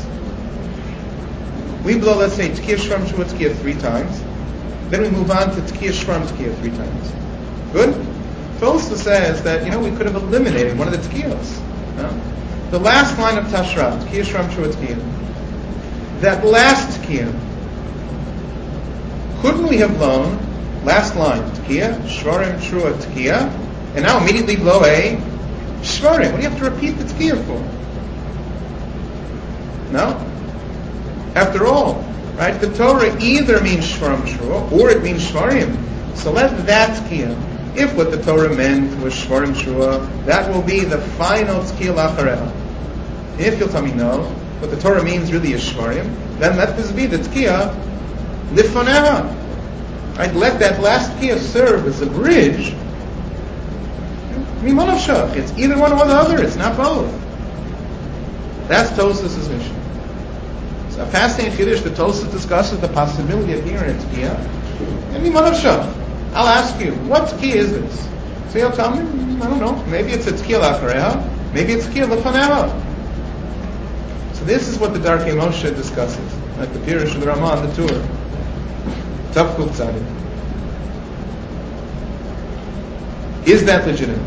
Speaker 1: We blow, let's say, Tkiya Shvam Shua Tkiya 3 times. Then we move on to Tkiya Shvam Tkiya 3 times. Good? Tosfos says that, we could have eliminated one of the Tkiyos. No? The last line of Tashrat, Tkiya Shvam Shua Tkiya. That last Tkiya. Couldn't we have blown, last line, Tkiya, Shvarim Shua Tkiya, and now immediately blow a Shvarim? What do you have to repeat the Tkiya for? No? After all, right, the Torah either means Shvarim Shua or it means Shvarim. So let that Tkiya, if what the Torah meant was Shvarim Shua, that will be the final Tkiya Lachareha. If you'll tell me no, what the Torah means really is Shvarim, then let this be the Tkiya Lifaneha. Right, let that last Tkiya serve as a bridge. It's either one or the other, it's not both. That's Tosfos' mission. A fascinating Kiddush that Tosfos discusses the possibility of hearing a Tkiya. And I'll ask you, what Tkiya is this? So you'll tell me, I don't know. Maybe it's a Tkiya Lachareha, maybe it's Tkiya Lefaneha. So this is what the Darkei Moshe discusses, like the Pirush of the Ramah on the Tur. Tavkuf Tzadik. Is that legitimate?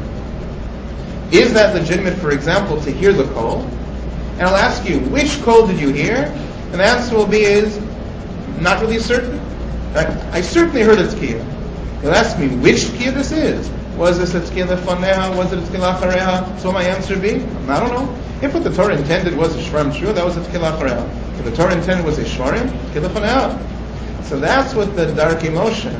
Speaker 1: Is that legitimate, for example, to hear the kol? And I'll ask you, which kol did you hear? And the answer will be not really certain. I certainly heard a Tkiya. You'll ask me which Tkiya this is. Was this a Tkiya Lefaneha? Was it a Tkiya Lachareha? So my answer would be, I don't know. If what the Torah intended was a Shvarim Shua, that was a Tkiya Lachareha. If the Torah intended was a Shvarim, Tkiya Lefaneha. So that's what the Darkei Moshe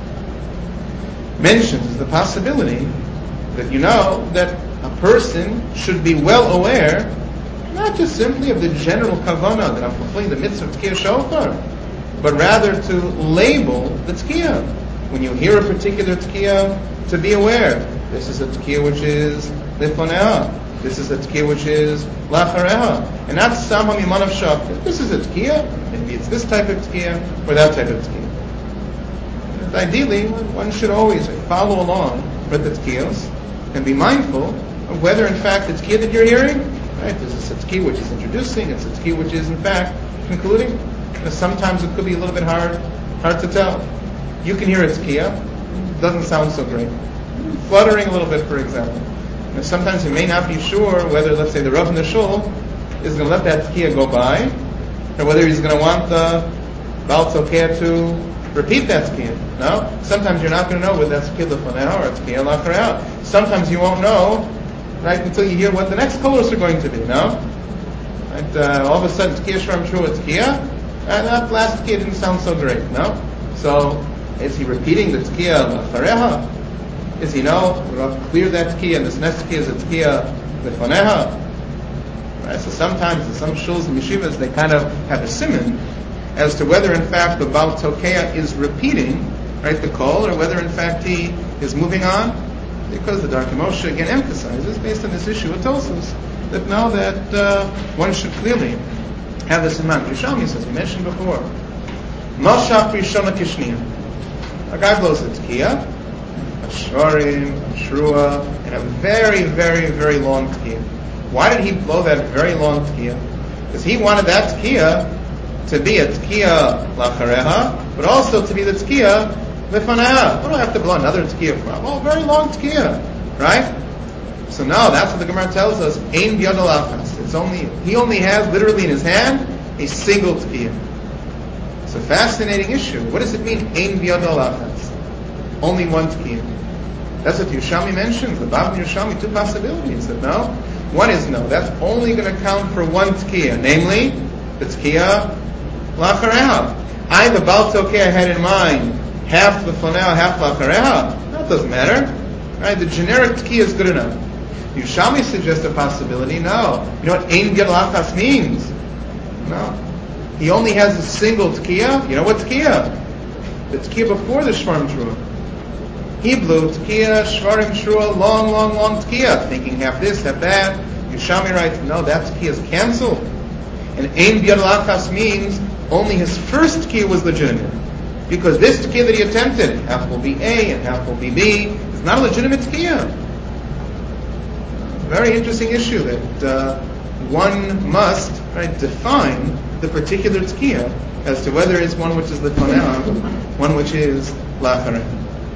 Speaker 1: mentions, the possibility that that a person should be well aware, not just simply of the general kavanah that I'm fulfilling the mitzvah of Tkiya Shofar, but rather to label the Tkiya. When you hear a particular Tkiya, to be aware, this is a Tkiya which is Lifaneha, this is a Tkiya which is Lachareha, and not Sama Mimanav Shaf. This is a Tkiya, maybe it's this type of Tkiya, or that type of Tkiya. And ideally, one should always follow along with the Tkiyos, and be mindful of whether in fact the Tkiya that you're hearing, right, is this a Tkiya which is introducing, it's a Tkiya which is in fact concluding. Sometimes it could be a little bit hard to tell. You can hear a Tkiya, it doesn't sound so great. Fluttering a little bit, for example. Sometimes you may not be sure whether, let's say, the Rav in the Shul is going to let that Tkiya go by, or whether he's going to want the Baal Tzokeh to repeat that Tkiya. No? Sometimes you're not going to know whether that's Tkiya Lefaneha or Tkiya Lachareha. Sometimes you won't know, right, until you hear what the next kolos are going to be, no? Right, all of a sudden, Tkiya Shvam Shua Tkiya, and that last Tkiya didn't sound so great, no? So, is he repeating the Tkiya Lachareha? Is he clear that Tkiya, and this next Tkiya is a Tkiya Lefaneha? Right, so sometimes in some shuls and yeshivas, they kind of have a siman as to whether in fact the Baal Tzokeh is repeating, right, the kol, or whether in fact he is moving on, because the Darkei Moshe again emphasizes, based on this issue of Tosfos, that one should clearly have this in mind. Yerushalmi says, we mentioned before, Mashach Rishona Kishniya. A guy blows a Tkiya, a Shvarim, a Shrua, and a very, very, very long Tkiya. Why did he blow that very long Tkiya? Because he wanted that Tkiya to be a Tkiya Lachareha, but also to be the Tkiya Lefaneha. What do I have to blow another Tkiya for? Well, very long Tkiya, right? So now that's what the Gemara tells us. Ein biyado lachas. He only has literally in his hand a single Tkiya. It's a fascinating issue. What does it mean? Ein biyado lachas. Only one Tkiya. That's what Yerushalmi mentions. The Bab and Yerushalmi, two possibilities. That one is that's only going to count for one Tkiya, namely the Tkiya Lachareha. The Baal Tokeh I had in mind, half Lefoneo, half Lachareha. That doesn't matter. Right? The generic Tkiya is good enough. Yerushalmi suggests a possibility. No. You know what Ein Gid Lachas means? No. He only has a single Tkiya. You know what Tkiya? The Tkiya before the Shvarim Trua. He blew Tkiya, Shvarim Trua, long, long, long Tkiya, thinking half this, half that. Yerushalmi writes, no, that Tkiya is cancelled. And Ein B'Yad Lachas means only his first Tkiya was legitimate. Because this Tkiya that he attempted, half will be A and half will be B, is not a legitimate Tkiya. It's a very interesting issue that one must define the particular Tkiya as to whether it's one which is Lefoneh, one which is Lachareh.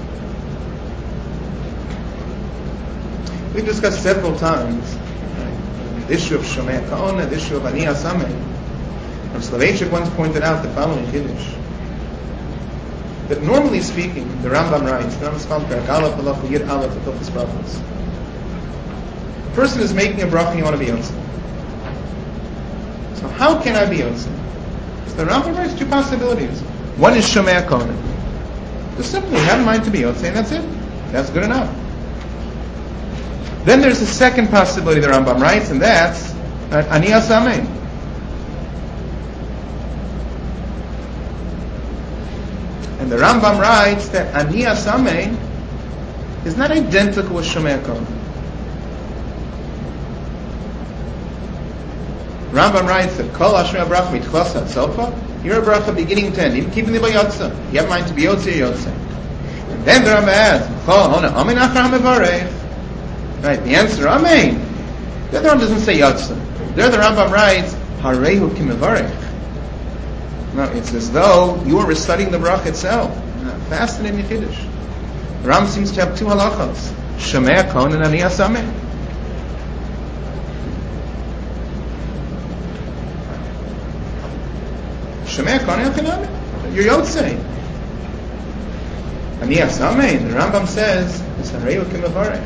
Speaker 1: We've discussed several times the issue of Shomei Ka'ona, the issue of Ani Asameh. Rav Soloveitchik once pointed out the following Kiddush, that normally speaking, the Rambam writes, the Rambam Perak Aleph Halacha Yid Aleph Hilchos Brachos. A person is making a bracha and you want to be Yotze. So how can I be Yotze? So the Rambam writes two possibilities. One is Shomei Ka'ona. Just simply have in mind to be Yotze, and that's it. That's good enough. Then there's a second possibility the Rambam writes, and that's Ani Asameh. And the Rambam writes that Ani Asameh is not identical with Shomei Ka'ona. Rambam writes that Kol Ashrei Bracha Mitchlas Ad Sofa, you're a bracha beginning to end, even keeping the Bayotza. You have mind to be Yotze, Yotze. And then the Rambam adds, Kol Hona Amin Achra HaMevarech. Right, the answer, Amen. The other one doesn't say Yotze. There the Rambam writes, Harehu Kimevarech. No, it's as though you are reciting the bracha itself. Fascinating Kiddush. The Ram seems to have two halachas, Shomei Ka'ona and Ani Asameh. Shomei Ka'ona Achinami. You're Yotze. Ani Asameh, the Rambam says, is Harehu Kimevarech.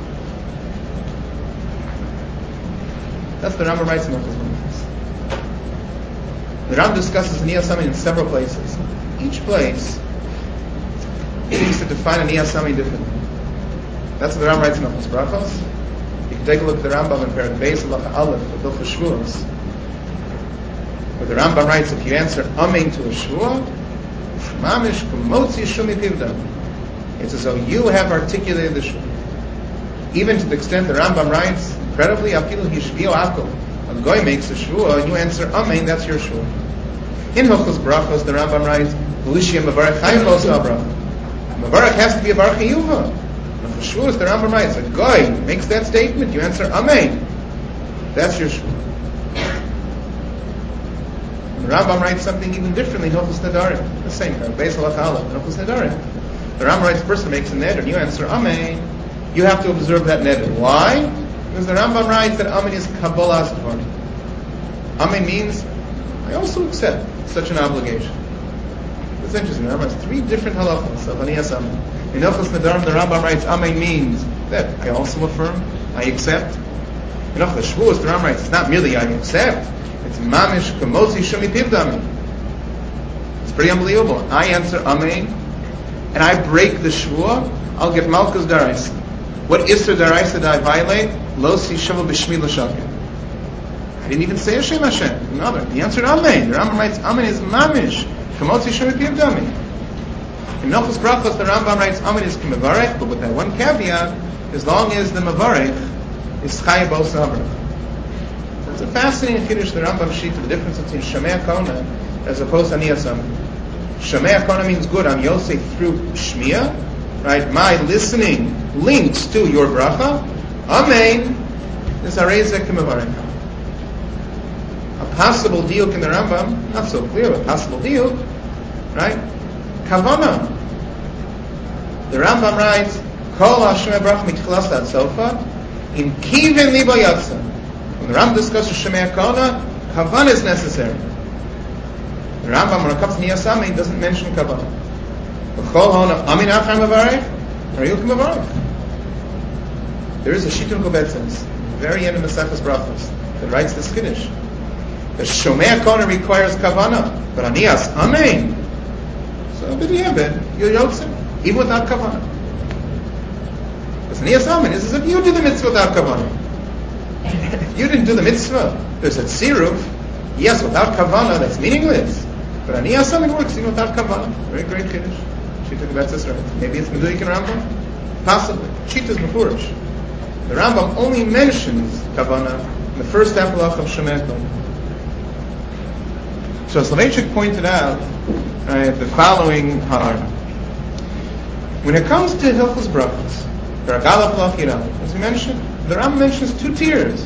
Speaker 1: That's the Rambam writes in Hilchos Brachos. The Rambam discusses Ani Asameh in several places. Each place seems to define Ani Asameh differently. That's what the Rambam writes in Hilchos Brachos. You can take a look at the Rambam in Perak Beis Halacha Aleph of Hilchos Shvuos, where the Rambam writes, if you answer Amen to a Shvuah, Mamish Kumotzi Shumi Pivdam. It's as though you have articulated the Shvuah. Even to the extent the Rambam writes, incredibly, Afilu Hishvio Akol. A goy makes a shvuah, and you answer Amen, that's your shvuah. In Hilchos Brachos, the Rambam writes, L'shia Mavarech Chayim Osa Bracha. Mavarech has to be a Bar Chiyuva. And for shvuahs, the Rambam writes, a goy makes that statement, you answer Amen, that's your shvuah. The Rambam writes something even differently in Hilchos Nedarim. The same thing, Beis Halacha Aleph, Hilchos Nedarim. The Rambam writes, a person makes a neder, and you answer Amen, you have to observe that neder. Why? Because the Rambam writes that Amen is Kabbalah's Dvar. Amen means, I also accept such an obligation. It's interesting. The Rambam has three different halachas of Ani Asameh. In Hilchos Nedarim, the Rambam writes Amen means that I also affirm, I accept. In Hilchos Shvuos, the Rambam writes it's not merely I accept, it's Mamish Kamotzi Shemi Pivdami. It's pretty unbelievable. I answer Amen, and I break the Shvuah, I'll get Malchus Daraisa. What Isser Daraisa did I violate? Lo si shava b'shmi l'shakim. I didn't even say Hashem Hashem. Another. The answer is Amen. The Rambam writes Amen is mamish. Kamotzi shemi pivdami. In Hilchos Brachos, the Rambam writes Amen is k'mevarech, but with that one caveat, as long as the mevarech is chayav osa bracha. It's a fascinating Kiddush, the Rambam sheet of the difference between Shomei Ka'ona as opposed to Ani Asameh. Shomei Ka'ona means good. I'm Yosef through Shmiya. Right, my listening links to your bracha. Amen is Harezek Kimevarech. A possible diuk in the Rambam, not so clear, a possible diuk, right? Kavana. The Rambam writes, Kol Hashem Bracha Mitchilas Ad Sofa, in Kiven Libo Yatsa. When the Rambam discusses Shomei Ka'ona, Kavana is necessary. The Rambam, when it comes to Ani Asameh, doesn't mention Kavana. There is a Shitun Kobetzes, very end of Maseches Brachos, that writes this Kiddush. The Shomea Kona requires Kavana, but Aniyas Amen. So b'di'eved, you're Yotzei, even without Kavana. Because Aniyas Amen is as if you do the mitzvah without Kavana. You didn't do the mitzvah. There's a tziruf. Yes, without Kavana, that's meaningless. But Aniyas Amen works even without Kavana. Very great Kiddush. She took about this right. Maybe it's Meduik and Rambam? Possibly. Shita's Mefurish. The Rambam only mentions Kavana in the first halach of Shomea Kona. So Soloveitchik pointed out the following ha'ara. When it comes to Hilchos Brachos, as we mentioned, the Rambam mentions 2 tiers.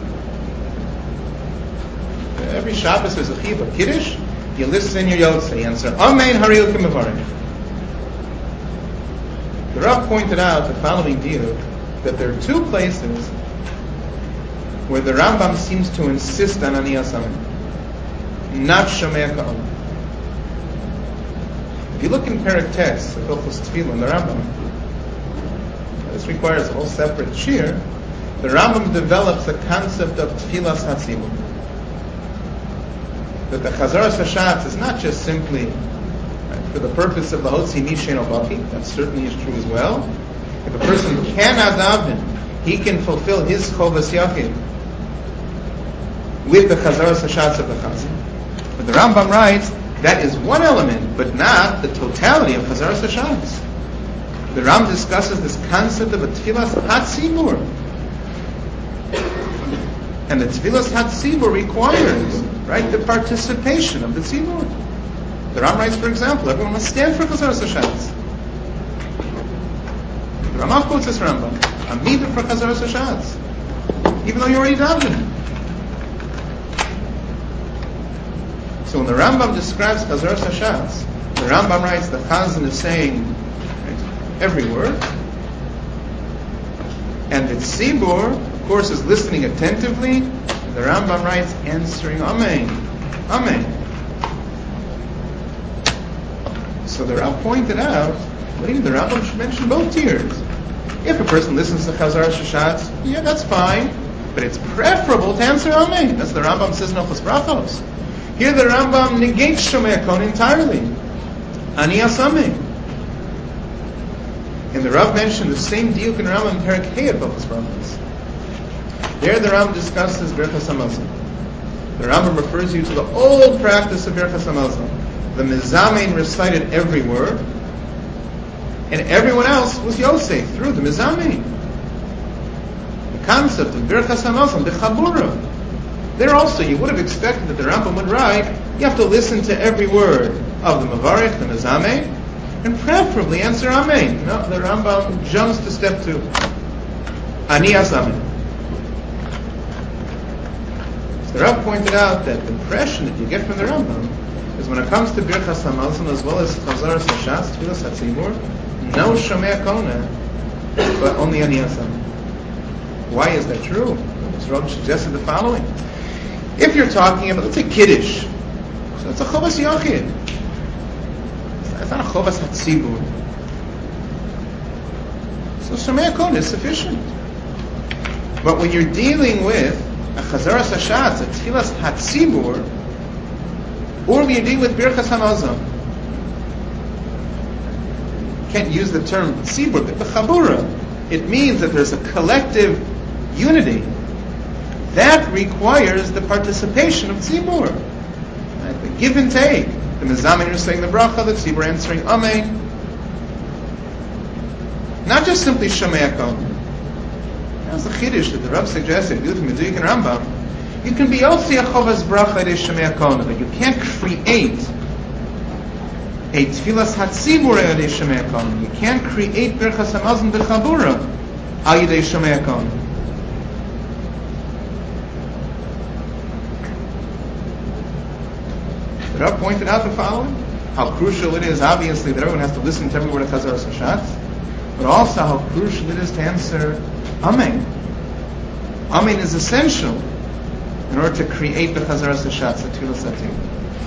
Speaker 1: Every Shabbos there's a chiyuv of Kiddush. You listen, your Yotzei, you answer Amen Hariukim Mevarich. The Rav pointed out the following view, that there are 2 places where the Rambam seems to insist on Aniyas Amen, not Shomea Ka'am. If you look in Perek Tes, the Hilchos Tefillah, the Rambam, this requires a whole separate shir. The Rambam develops the concept of Tfilas Hatzibur. That the Chazaras HaShatz is not just simply for the purpose of the Hotzi Mishen Obaki, that certainly is true as well. If a person cannot daven, he can fulfill his Chovas Yachid with the Chazaras HaShatz of the Chazan. But the Rambam writes, that is one element, but not the totality of Chazaras HaShatz. The Ram discusses this concept of a Tfilas Hatzibur. And the Tfilas Hatzibur requires, right, the participation of the Tzibur. The Ram writes, for example, everyone must stand for Chazaras HaShatz. The Ramah quotes this Rambam, Amida for Chazaras HaShatz, even though you already davened. So when the Rambam describes Chazaras HaShatz, the Rambam writes the Chazan is saying every word, and the Tzibur, of course, is listening attentively, and the Rambam writes answering Amen. Amen. So the Rav pointed out, maybe the Rambam should mention both tiers. If a person listens to Chazaras HaShatz, yeah, that's fine, but it's preferable to answer Amen. That's the Rambam says in Hilchos Brachos. Here the Rambam negates Shomea Kona entirely. Aniyas Amen. And the Rav mentioned the same diuk in Rambam Perek Hey of Hilchos Brachos. There the Rambam discusses Birchas Hamazon. The Rambam refers you to the old practice of Birchas Hamazon. The Mizamein recited every word, and everyone else was Yosef through the Mizamein. The concept of Birchas Hamazon, the Chabura. There also you would have expected that the Rambam would write, you have to listen to every word of the Mavarich, the Mizamein, and preferably answer Amen. No, the Rambam jumps to step 2. Aniyas Amen. So the Rav pointed out that the impression that you get from the Rambam is when it comes to Birchas Hamazon as well as Chazaras HaShatz, Tfilas Hatzibur, no Shomea Kona, but only Aniyas Amen. Why is that true? The Rav suggested the following. If you're talking about, let's say, Kiddush, so it's a Chovas Yachid. It's not a Chovas Hatzibur. So Shomea Kona is sufficient. But when you're dealing with a Chazaras HaShatz, a Tfilas Hatzibur, or when you're dealing with Birchas Hamazon, you can't use the term Tzibur, but the Chabura, it means that there's a collective unity. That requires the participation of Tzibur. Right? The give and take. The Mizamein is saying the bracha, the Tzibur answering Amen. Not just simply Shomea Kona. That's the Chiddush that the Rav suggested, with Meduik and Rambam. You can be also a Chovas Bracha it is Shomea Kona, but you can't create a Tfilas Hatzibur it is Shomea Kona. You can't create Birchas Hamazon b'Chabura al yidei Shomea Kona. The Rav pointed out the following: how crucial it is, obviously, that everyone has to listen to every word of Chazaras HaShatz, but also how crucial it is to answer Amen. Amen is essential in order to create the Chazaras HaShatz, the Tfilas Hatzibur.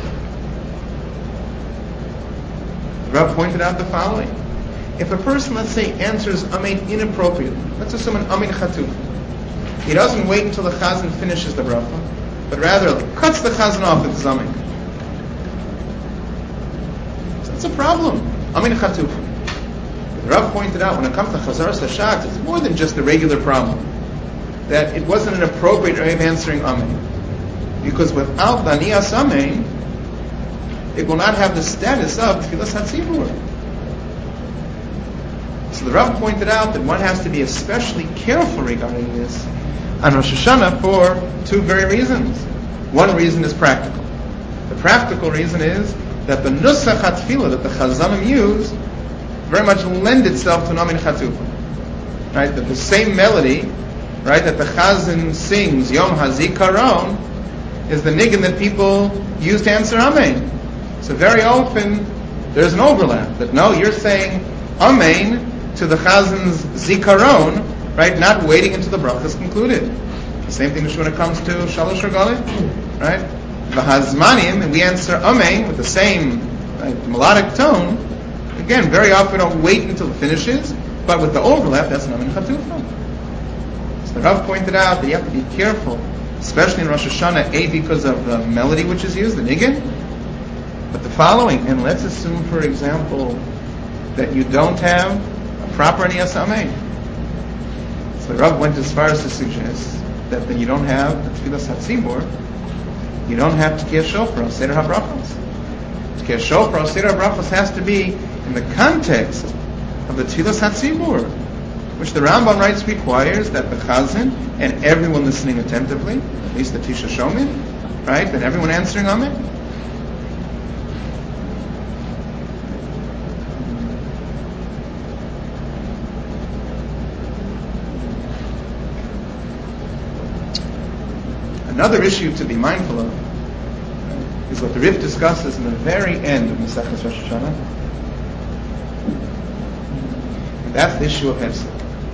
Speaker 1: The Rav pointed out the following: if a person, let's say, answers Amen inappropriately, let's assume an Amen Chatuf, he doesn't wait until the Chazan finishes the bracha, but rather cuts the chazan off with zaming. So it's a problem. Amin chatufa. The Rav pointed out, when it comes to chazaras hashatz, it's more than just the regular problem. That it wasn't an appropriate way of answering amin. Because without the aniyas amin, it will not have the status of tfilas hatzibur. So the Rav pointed out that one has to be especially careful regarding this on Rosh Hashanah for two very reasons. One reason is practical. The practical reason is that the nusach hatfilah that the Chazanim use very much lend itself to Namin Chatufa. Right? That the same melody, right, that the Chazan sings Yom HaZikaron is the niggin that people use to answer Amen. So very often there's an overlap. That no, you're saying Amen to the Chazan's Zikaron, right, not waiting until the bracha is concluded. The same thing when it comes to Shalosh Regalim, right? The Hazmanim, and we answer Amen with the same melodic tone. Again, very often don't wait until it finishes, but with the overlap, that's Namin Chatufa. So the Rav pointed out that you have to be careful, especially in Rosh Hashanah, because of the melody which is used, the niggin, but the following, and let's assume, for example, that you don't have a proper Aniyas Amen. So the Rav went as far as to suggest that when you don't have the Tfilas HaTzibur, you don't have Tekiyah Shofar, Seder HaBrachos. Tekiyah Shofar, Seder HaBrachos has to be in the context of the Tfilas HaTzibur, which the Rambam writes requires that the Chazan and everyone listening attentively, at least the Tisha Shomin, right, and everyone answering Amen. Another issue to be mindful of is what the Rif discusses in the very end of Maseches Rosh Hashanah, and that's the issue of Hefsek.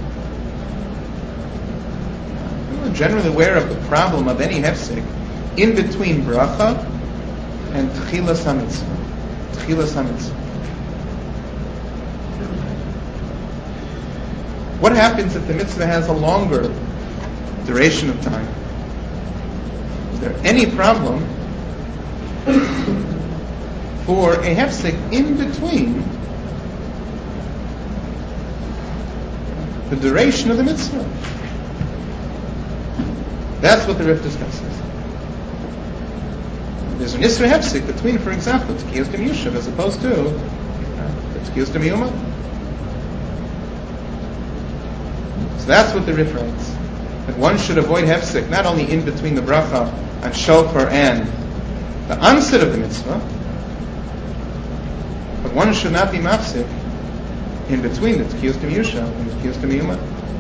Speaker 1: We're generally aware of the problem of any Hefsek in between Bracha and Tchilas HaMitzvah. Tchilas HaMitzvah. What happens if the mitzvah has a longer duration of time? Is there any problem for a hefsek in between the duration of the mitzvah? That's what the Rif discusses. There's an Isra hefsek between, for example, Tkiyas D'Miyushav as opposed to Tkiyas D'Miyuma. So that's what the Rif writes. That one should avoid hefsek not only in between the bracha and shofar and the onset of the mitzvah, but one should not be mafsik in between the Tkiyas D'Miyushav and the Tkiyas D'Miyuma.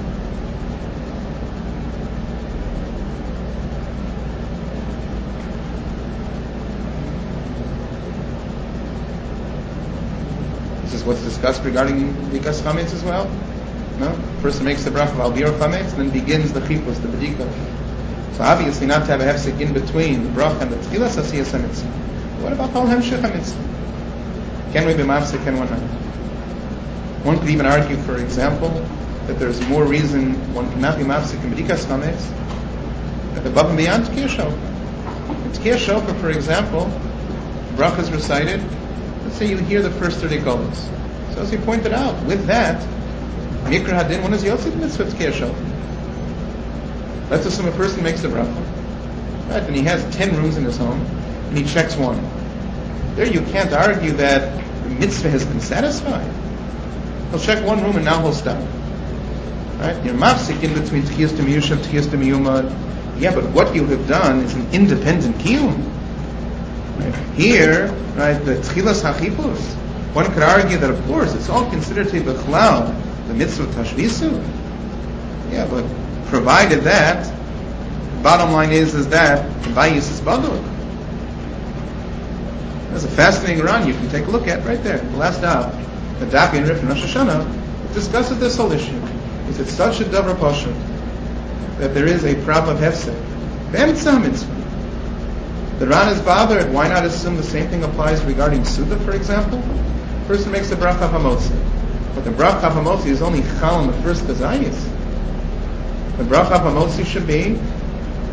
Speaker 1: This is what's discussed regarding Bikas Chametz as well. No? Person makes the bracha of Albir Chametz and then begins the chipus, the bedika. So obviously not to have a hefsek in between the bracha and the tchilas asiyas hamitzvah. What about all hemshech hamitzvah? Can we be mafsek, can one not? One could even argue, for example, that there's more reason one cannot be mafsek in bedikas chametz above and beyond Tkiyah Shofar. In Tkiyah Shofar, for example, bracha is recited. Let's say you hear the first 30 kolos. So as he pointed out, with that, Mikra Hadin, one is Yotzit Mitzvah Tkiyah Shofar. Let's assume a person makes the bracha, right, and he has 10 rooms in his home, and he checks one. There you can't argue that the mitzvah has been satisfied. He'll check one room and now he'll stop. Right? You're mafsik in between Tkiyas D'Miyushav, Tkiyas D'Miyuma. Yeah, but what you have done is an independent kiyum. Right? Here, right, the Tchilas HaChipus, one could argue that, of course, it's all considered to be Bechlal, the mitzvah Tashvisu. Yeah, but provided that, bottom line is that the bayis is baduk. There's a fascinating run you can take a look at right there. The last daf, the Daf in Rif and Rosh Hashanah, discusses this whole issue. Is it such a davar pashut that there is a problem of hefsek? Be'emtza mitzvah. The Ran is bothered. Why not assume the same thing applies regarding Suda, for example? The person makes a bracha hamotzi, but the bracha hamotzi is only chal on the first kazayis. The bracha hamotzi should be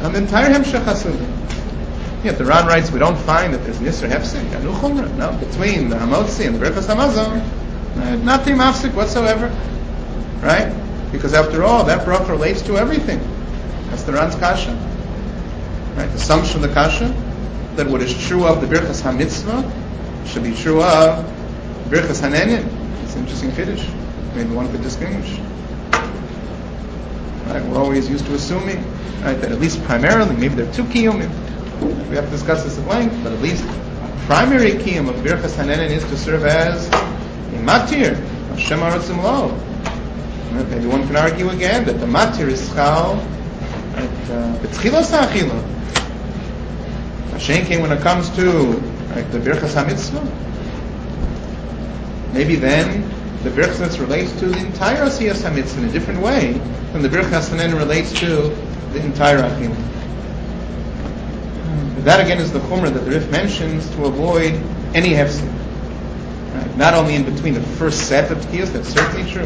Speaker 1: on the entire Hemshech Hasudim. Yet the Ran writes, we don't find that there's Nisr Hefsek, Anu Chumra. No, between the Hamotzi and the Birchas Hamazon, nothing mafsik whatsoever. Right? Because after all, that bracha relates to everything. That's the Ran's kasha. Right? The assumption of the kasha, that what is true of the Birchas HaMitzvah should be true of Birchas HaNenin. It's an interesting kiddush. Maybe one could distinguish. Right? We're always used to assuming, right, that at least primarily, maybe there are two kiyumim. We have to discuss this at length, but at least primary kiyum of Birchas HaNenin is to serve as a matir, Hashem Aratzim Lo. Maybe one can argue again that the matir is chal at b'tchilas ha'achila. Hashem came when it comes to the Birchas HaMitzvah. Maybe then the Birchas relates to the entire Asiyas HaMitzvah in a different way than the Birchas HaNenin relates to the entire Achila. That again is the chumrah that the Rif mentions to avoid any hefsek. Right? Not only in between the first set of tkiyos, that's certainly true.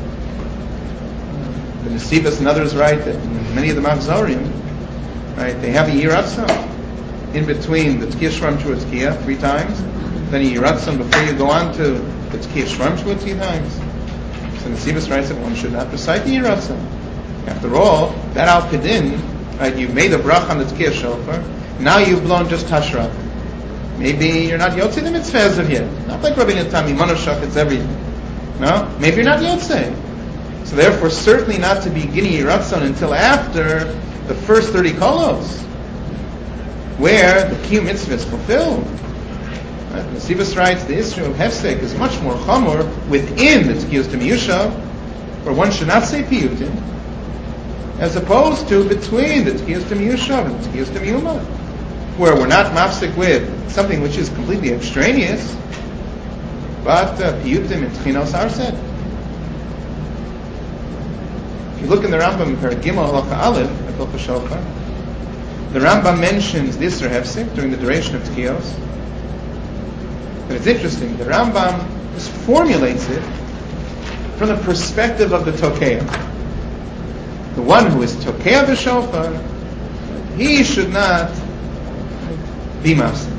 Speaker 1: The Nesivos and others write that in many of the Machzorim, right, they have a yiratzon in between the tkiyah shram shua tkiyah 3 times, then a yiratzon before you go on to the tkiyah shram shua 3 times. So Nesivos writes that one should not recite the yiratzon. After all, that al kedin, right, you made a bracha on the tkiyah shofar. Now you've blown just Tashra. Maybe you're not Yotzei the mitzvah as of yet. Not like Rabbi Natami, Monoshach, it's everything. No? Maybe you're not Yotzei. So therefore, certainly not to begin Yiratzon until after the first 30 kolos, where the Kiyum mitzvah is fulfilled. Right? The Nesivos writes, the issue of Hefsek is much more chamor within the Tkiyos Demiyusha, where one should not say Piyutim, as opposed to between the Tkiyos Demiyusha and the Tkiyos Demiyuma, where we're not mafsik with something which is completely extraneous, but piyutim and tchinos are said. If you look in the Rambam, Perek Gimel Halacha Aleph, at Hilchos Shofar, the Rambam mentions the Isser Hefsek during the duration of tkiyos. But it's interesting, the Rambam just formulates it from the perspective of the Tokeah. The one who is Tokeah the Shofar, he should not be mafsik.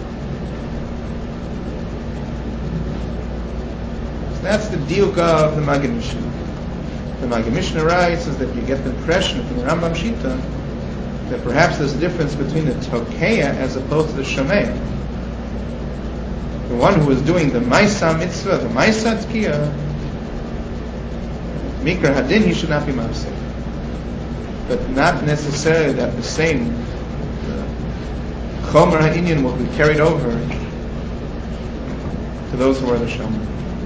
Speaker 1: So that's the diuk of the Maggid Mishnah. The Maggid Mishnah writes is that you get the impression from the Rambam Shita that perhaps there's a difference between the Tokeah as opposed to the Shomea. The one who is doing the Maisa Mitzvah, the Maisa Tkiyah, Mikra Hadin, he should not be mafsik. But not necessarily that the same Chomer HaInyan will be carried over to those who are the Shomer.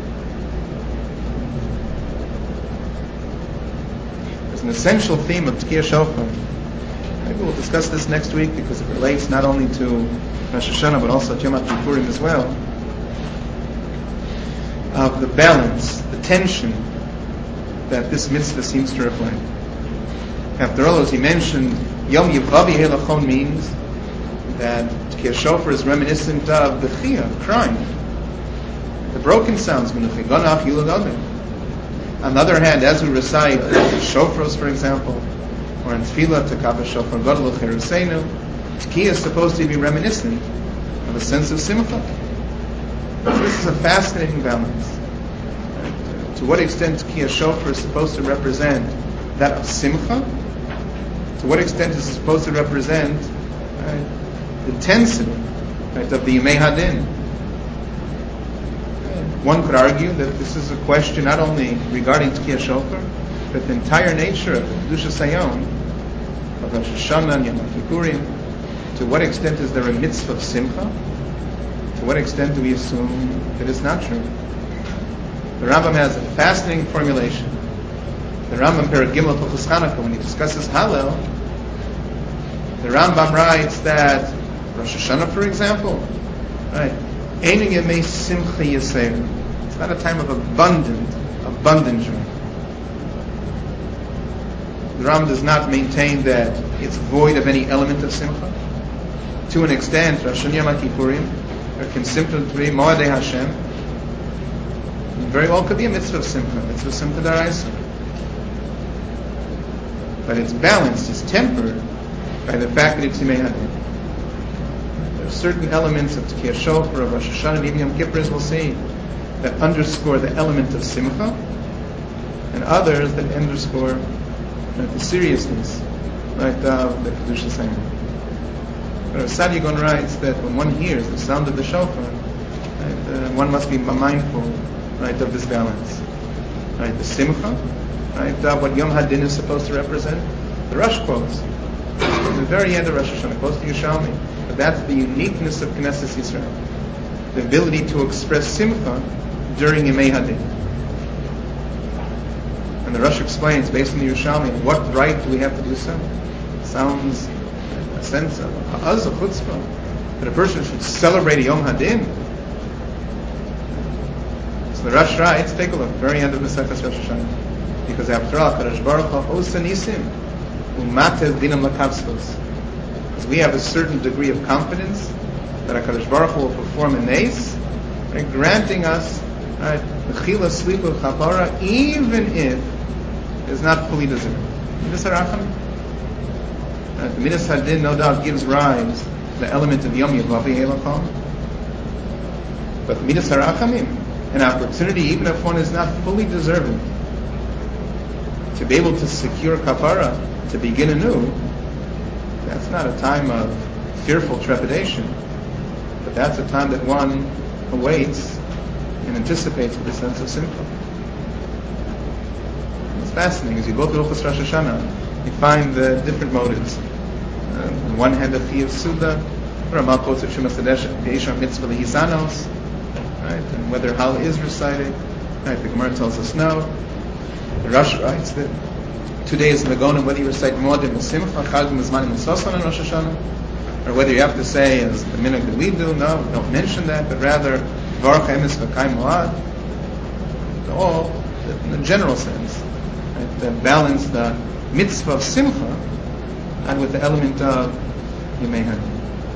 Speaker 1: There's an essential theme of Tkiyah Shofar. Maybe we'll discuss this next week because it relates not only to Rosh Hashanah but also to Yom Kippurim as well, of the balance, the tension that this mitzvah seems to reflect. After all, as he mentioned, Yom Yivavi Helachon means that Tkiyah Shofar is reminiscent of the Chiyah, crying. The broken sounds, on the other hand, as we recite Shofros, for example, or in Tefillah, Tekava Shofar Gadol Cheruseinu, Tkiyah is supposed to be reminiscent of a sense of Simcha. So this is a fascinating balance. To what extent Tkiyah Shofar is supposed to represent that of Simcha? To what extent is it supposed to represent the intensity of the Yemei Hadin? One could argue that this is a question not only regarding Tkiyah Shofar, but the entire nature of the Kedushas Hayom, of Rosh Hashanah and Yom Kippurim. To what extent is there a mitzvah of Simcha? To what extent do we assume that it's not true? The Rambam has a fascinating formulation. The Rambam Perek Gimel Hilchos Chanukah, when he discusses Hallel, the Rambam writes that Rosh Hashanah, for example, right, Einu Yemei Simcha Yisera. It's not a time of abundant joy. The Rambam does not maintain that it's void of any element of Simcha. To an extent, Rosh Hashanah Yom Kippurim, there can simply be Moadei Hashem. It very well could be a mitzvah of Simcha, mitzvah of Simcha D'Oraisa. But it's balanced, it's tempered by the fact that it's Yimei Hadin. There are certain elements of Tkiyah Shofar, of Rosh Hashanah, and even Yom Kippur, as we'll see, that underscore the element of Simcha, and others that underscore the seriousness, right, of the Kedusha Sayyid. Rav Sadigon writes that when one hears the sound of the shofar, right, one must be mindful, right, of this balance. Right, the Simcha, right, what Yom Hadin is supposed to represent. The Rosh quotes, at the very end of Rosh Hashanah, quotes to Yerushalmi, but that's the uniqueness of Knesset Yisrael, the ability to express Simcha during Yemei Hadin. And the Rosh explains, based on the Yerushalmi, what right do we have to do so? It sounds a sense of ha'az, of chutzpah, that a person should celebrate a Yom Hadin. So the Rosh writes, take a look, very end of Maseches Rosh Hashanah, because after all, Kadosh Baruch Hu osa nisim umatev binam lakavskos, because we have a certain degree of confidence that Kadosh Baruch Hu will perform a nes, right, granting us, right, mechila slicha chapara, even if it's not fully deserved. Midas harachamim. The Midas Hadin no doubt gives rise to the element of Yom Yevavi Elakam, but the Midas harachamim, an opportunity, even if one is not fully deserving, to be able to secure kapara, to begin anew, that's not a time of fearful trepidation, but that's a time that one awaits and anticipates with a sense of simcha. It's fascinating. As you go through Hilchos Rosh Hashanah, you find the different motives. On one hand, the Chiyuv Suda, Ramah quotes it Shemas Deishar Mitzvah Lehizanos, right, and whether Hal is recited, right, the Gemara tells us no. The Rosh writes that 2 days in the Gonim, whether you recite Modim Simcha, Chagim Zmanim Sosan on Rosh Hashanah, or whether you have to say, as the minhag that we do, no, don't mention that, but rather Baruch Emes V'Kai Moad, all in the general sense, right, to balance the mitzvah of Simcha and with the element of Yemei Hadin.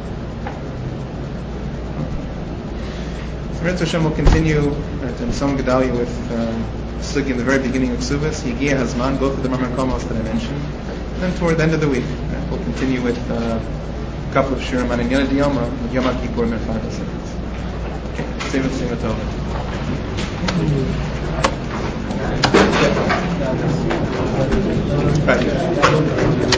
Speaker 1: Mirz Hashem will continue in Som Gedalia with Sugi in the very beginning of Ksubas, Yigia Hazman, go through the Mamar Komos that I mentioned, and then toward the end of the week, we'll continue with a couple of Shirim on Yom Diyoma, with Yom Kippur and Merfad Seconds. Okay, Sima Tova. Right.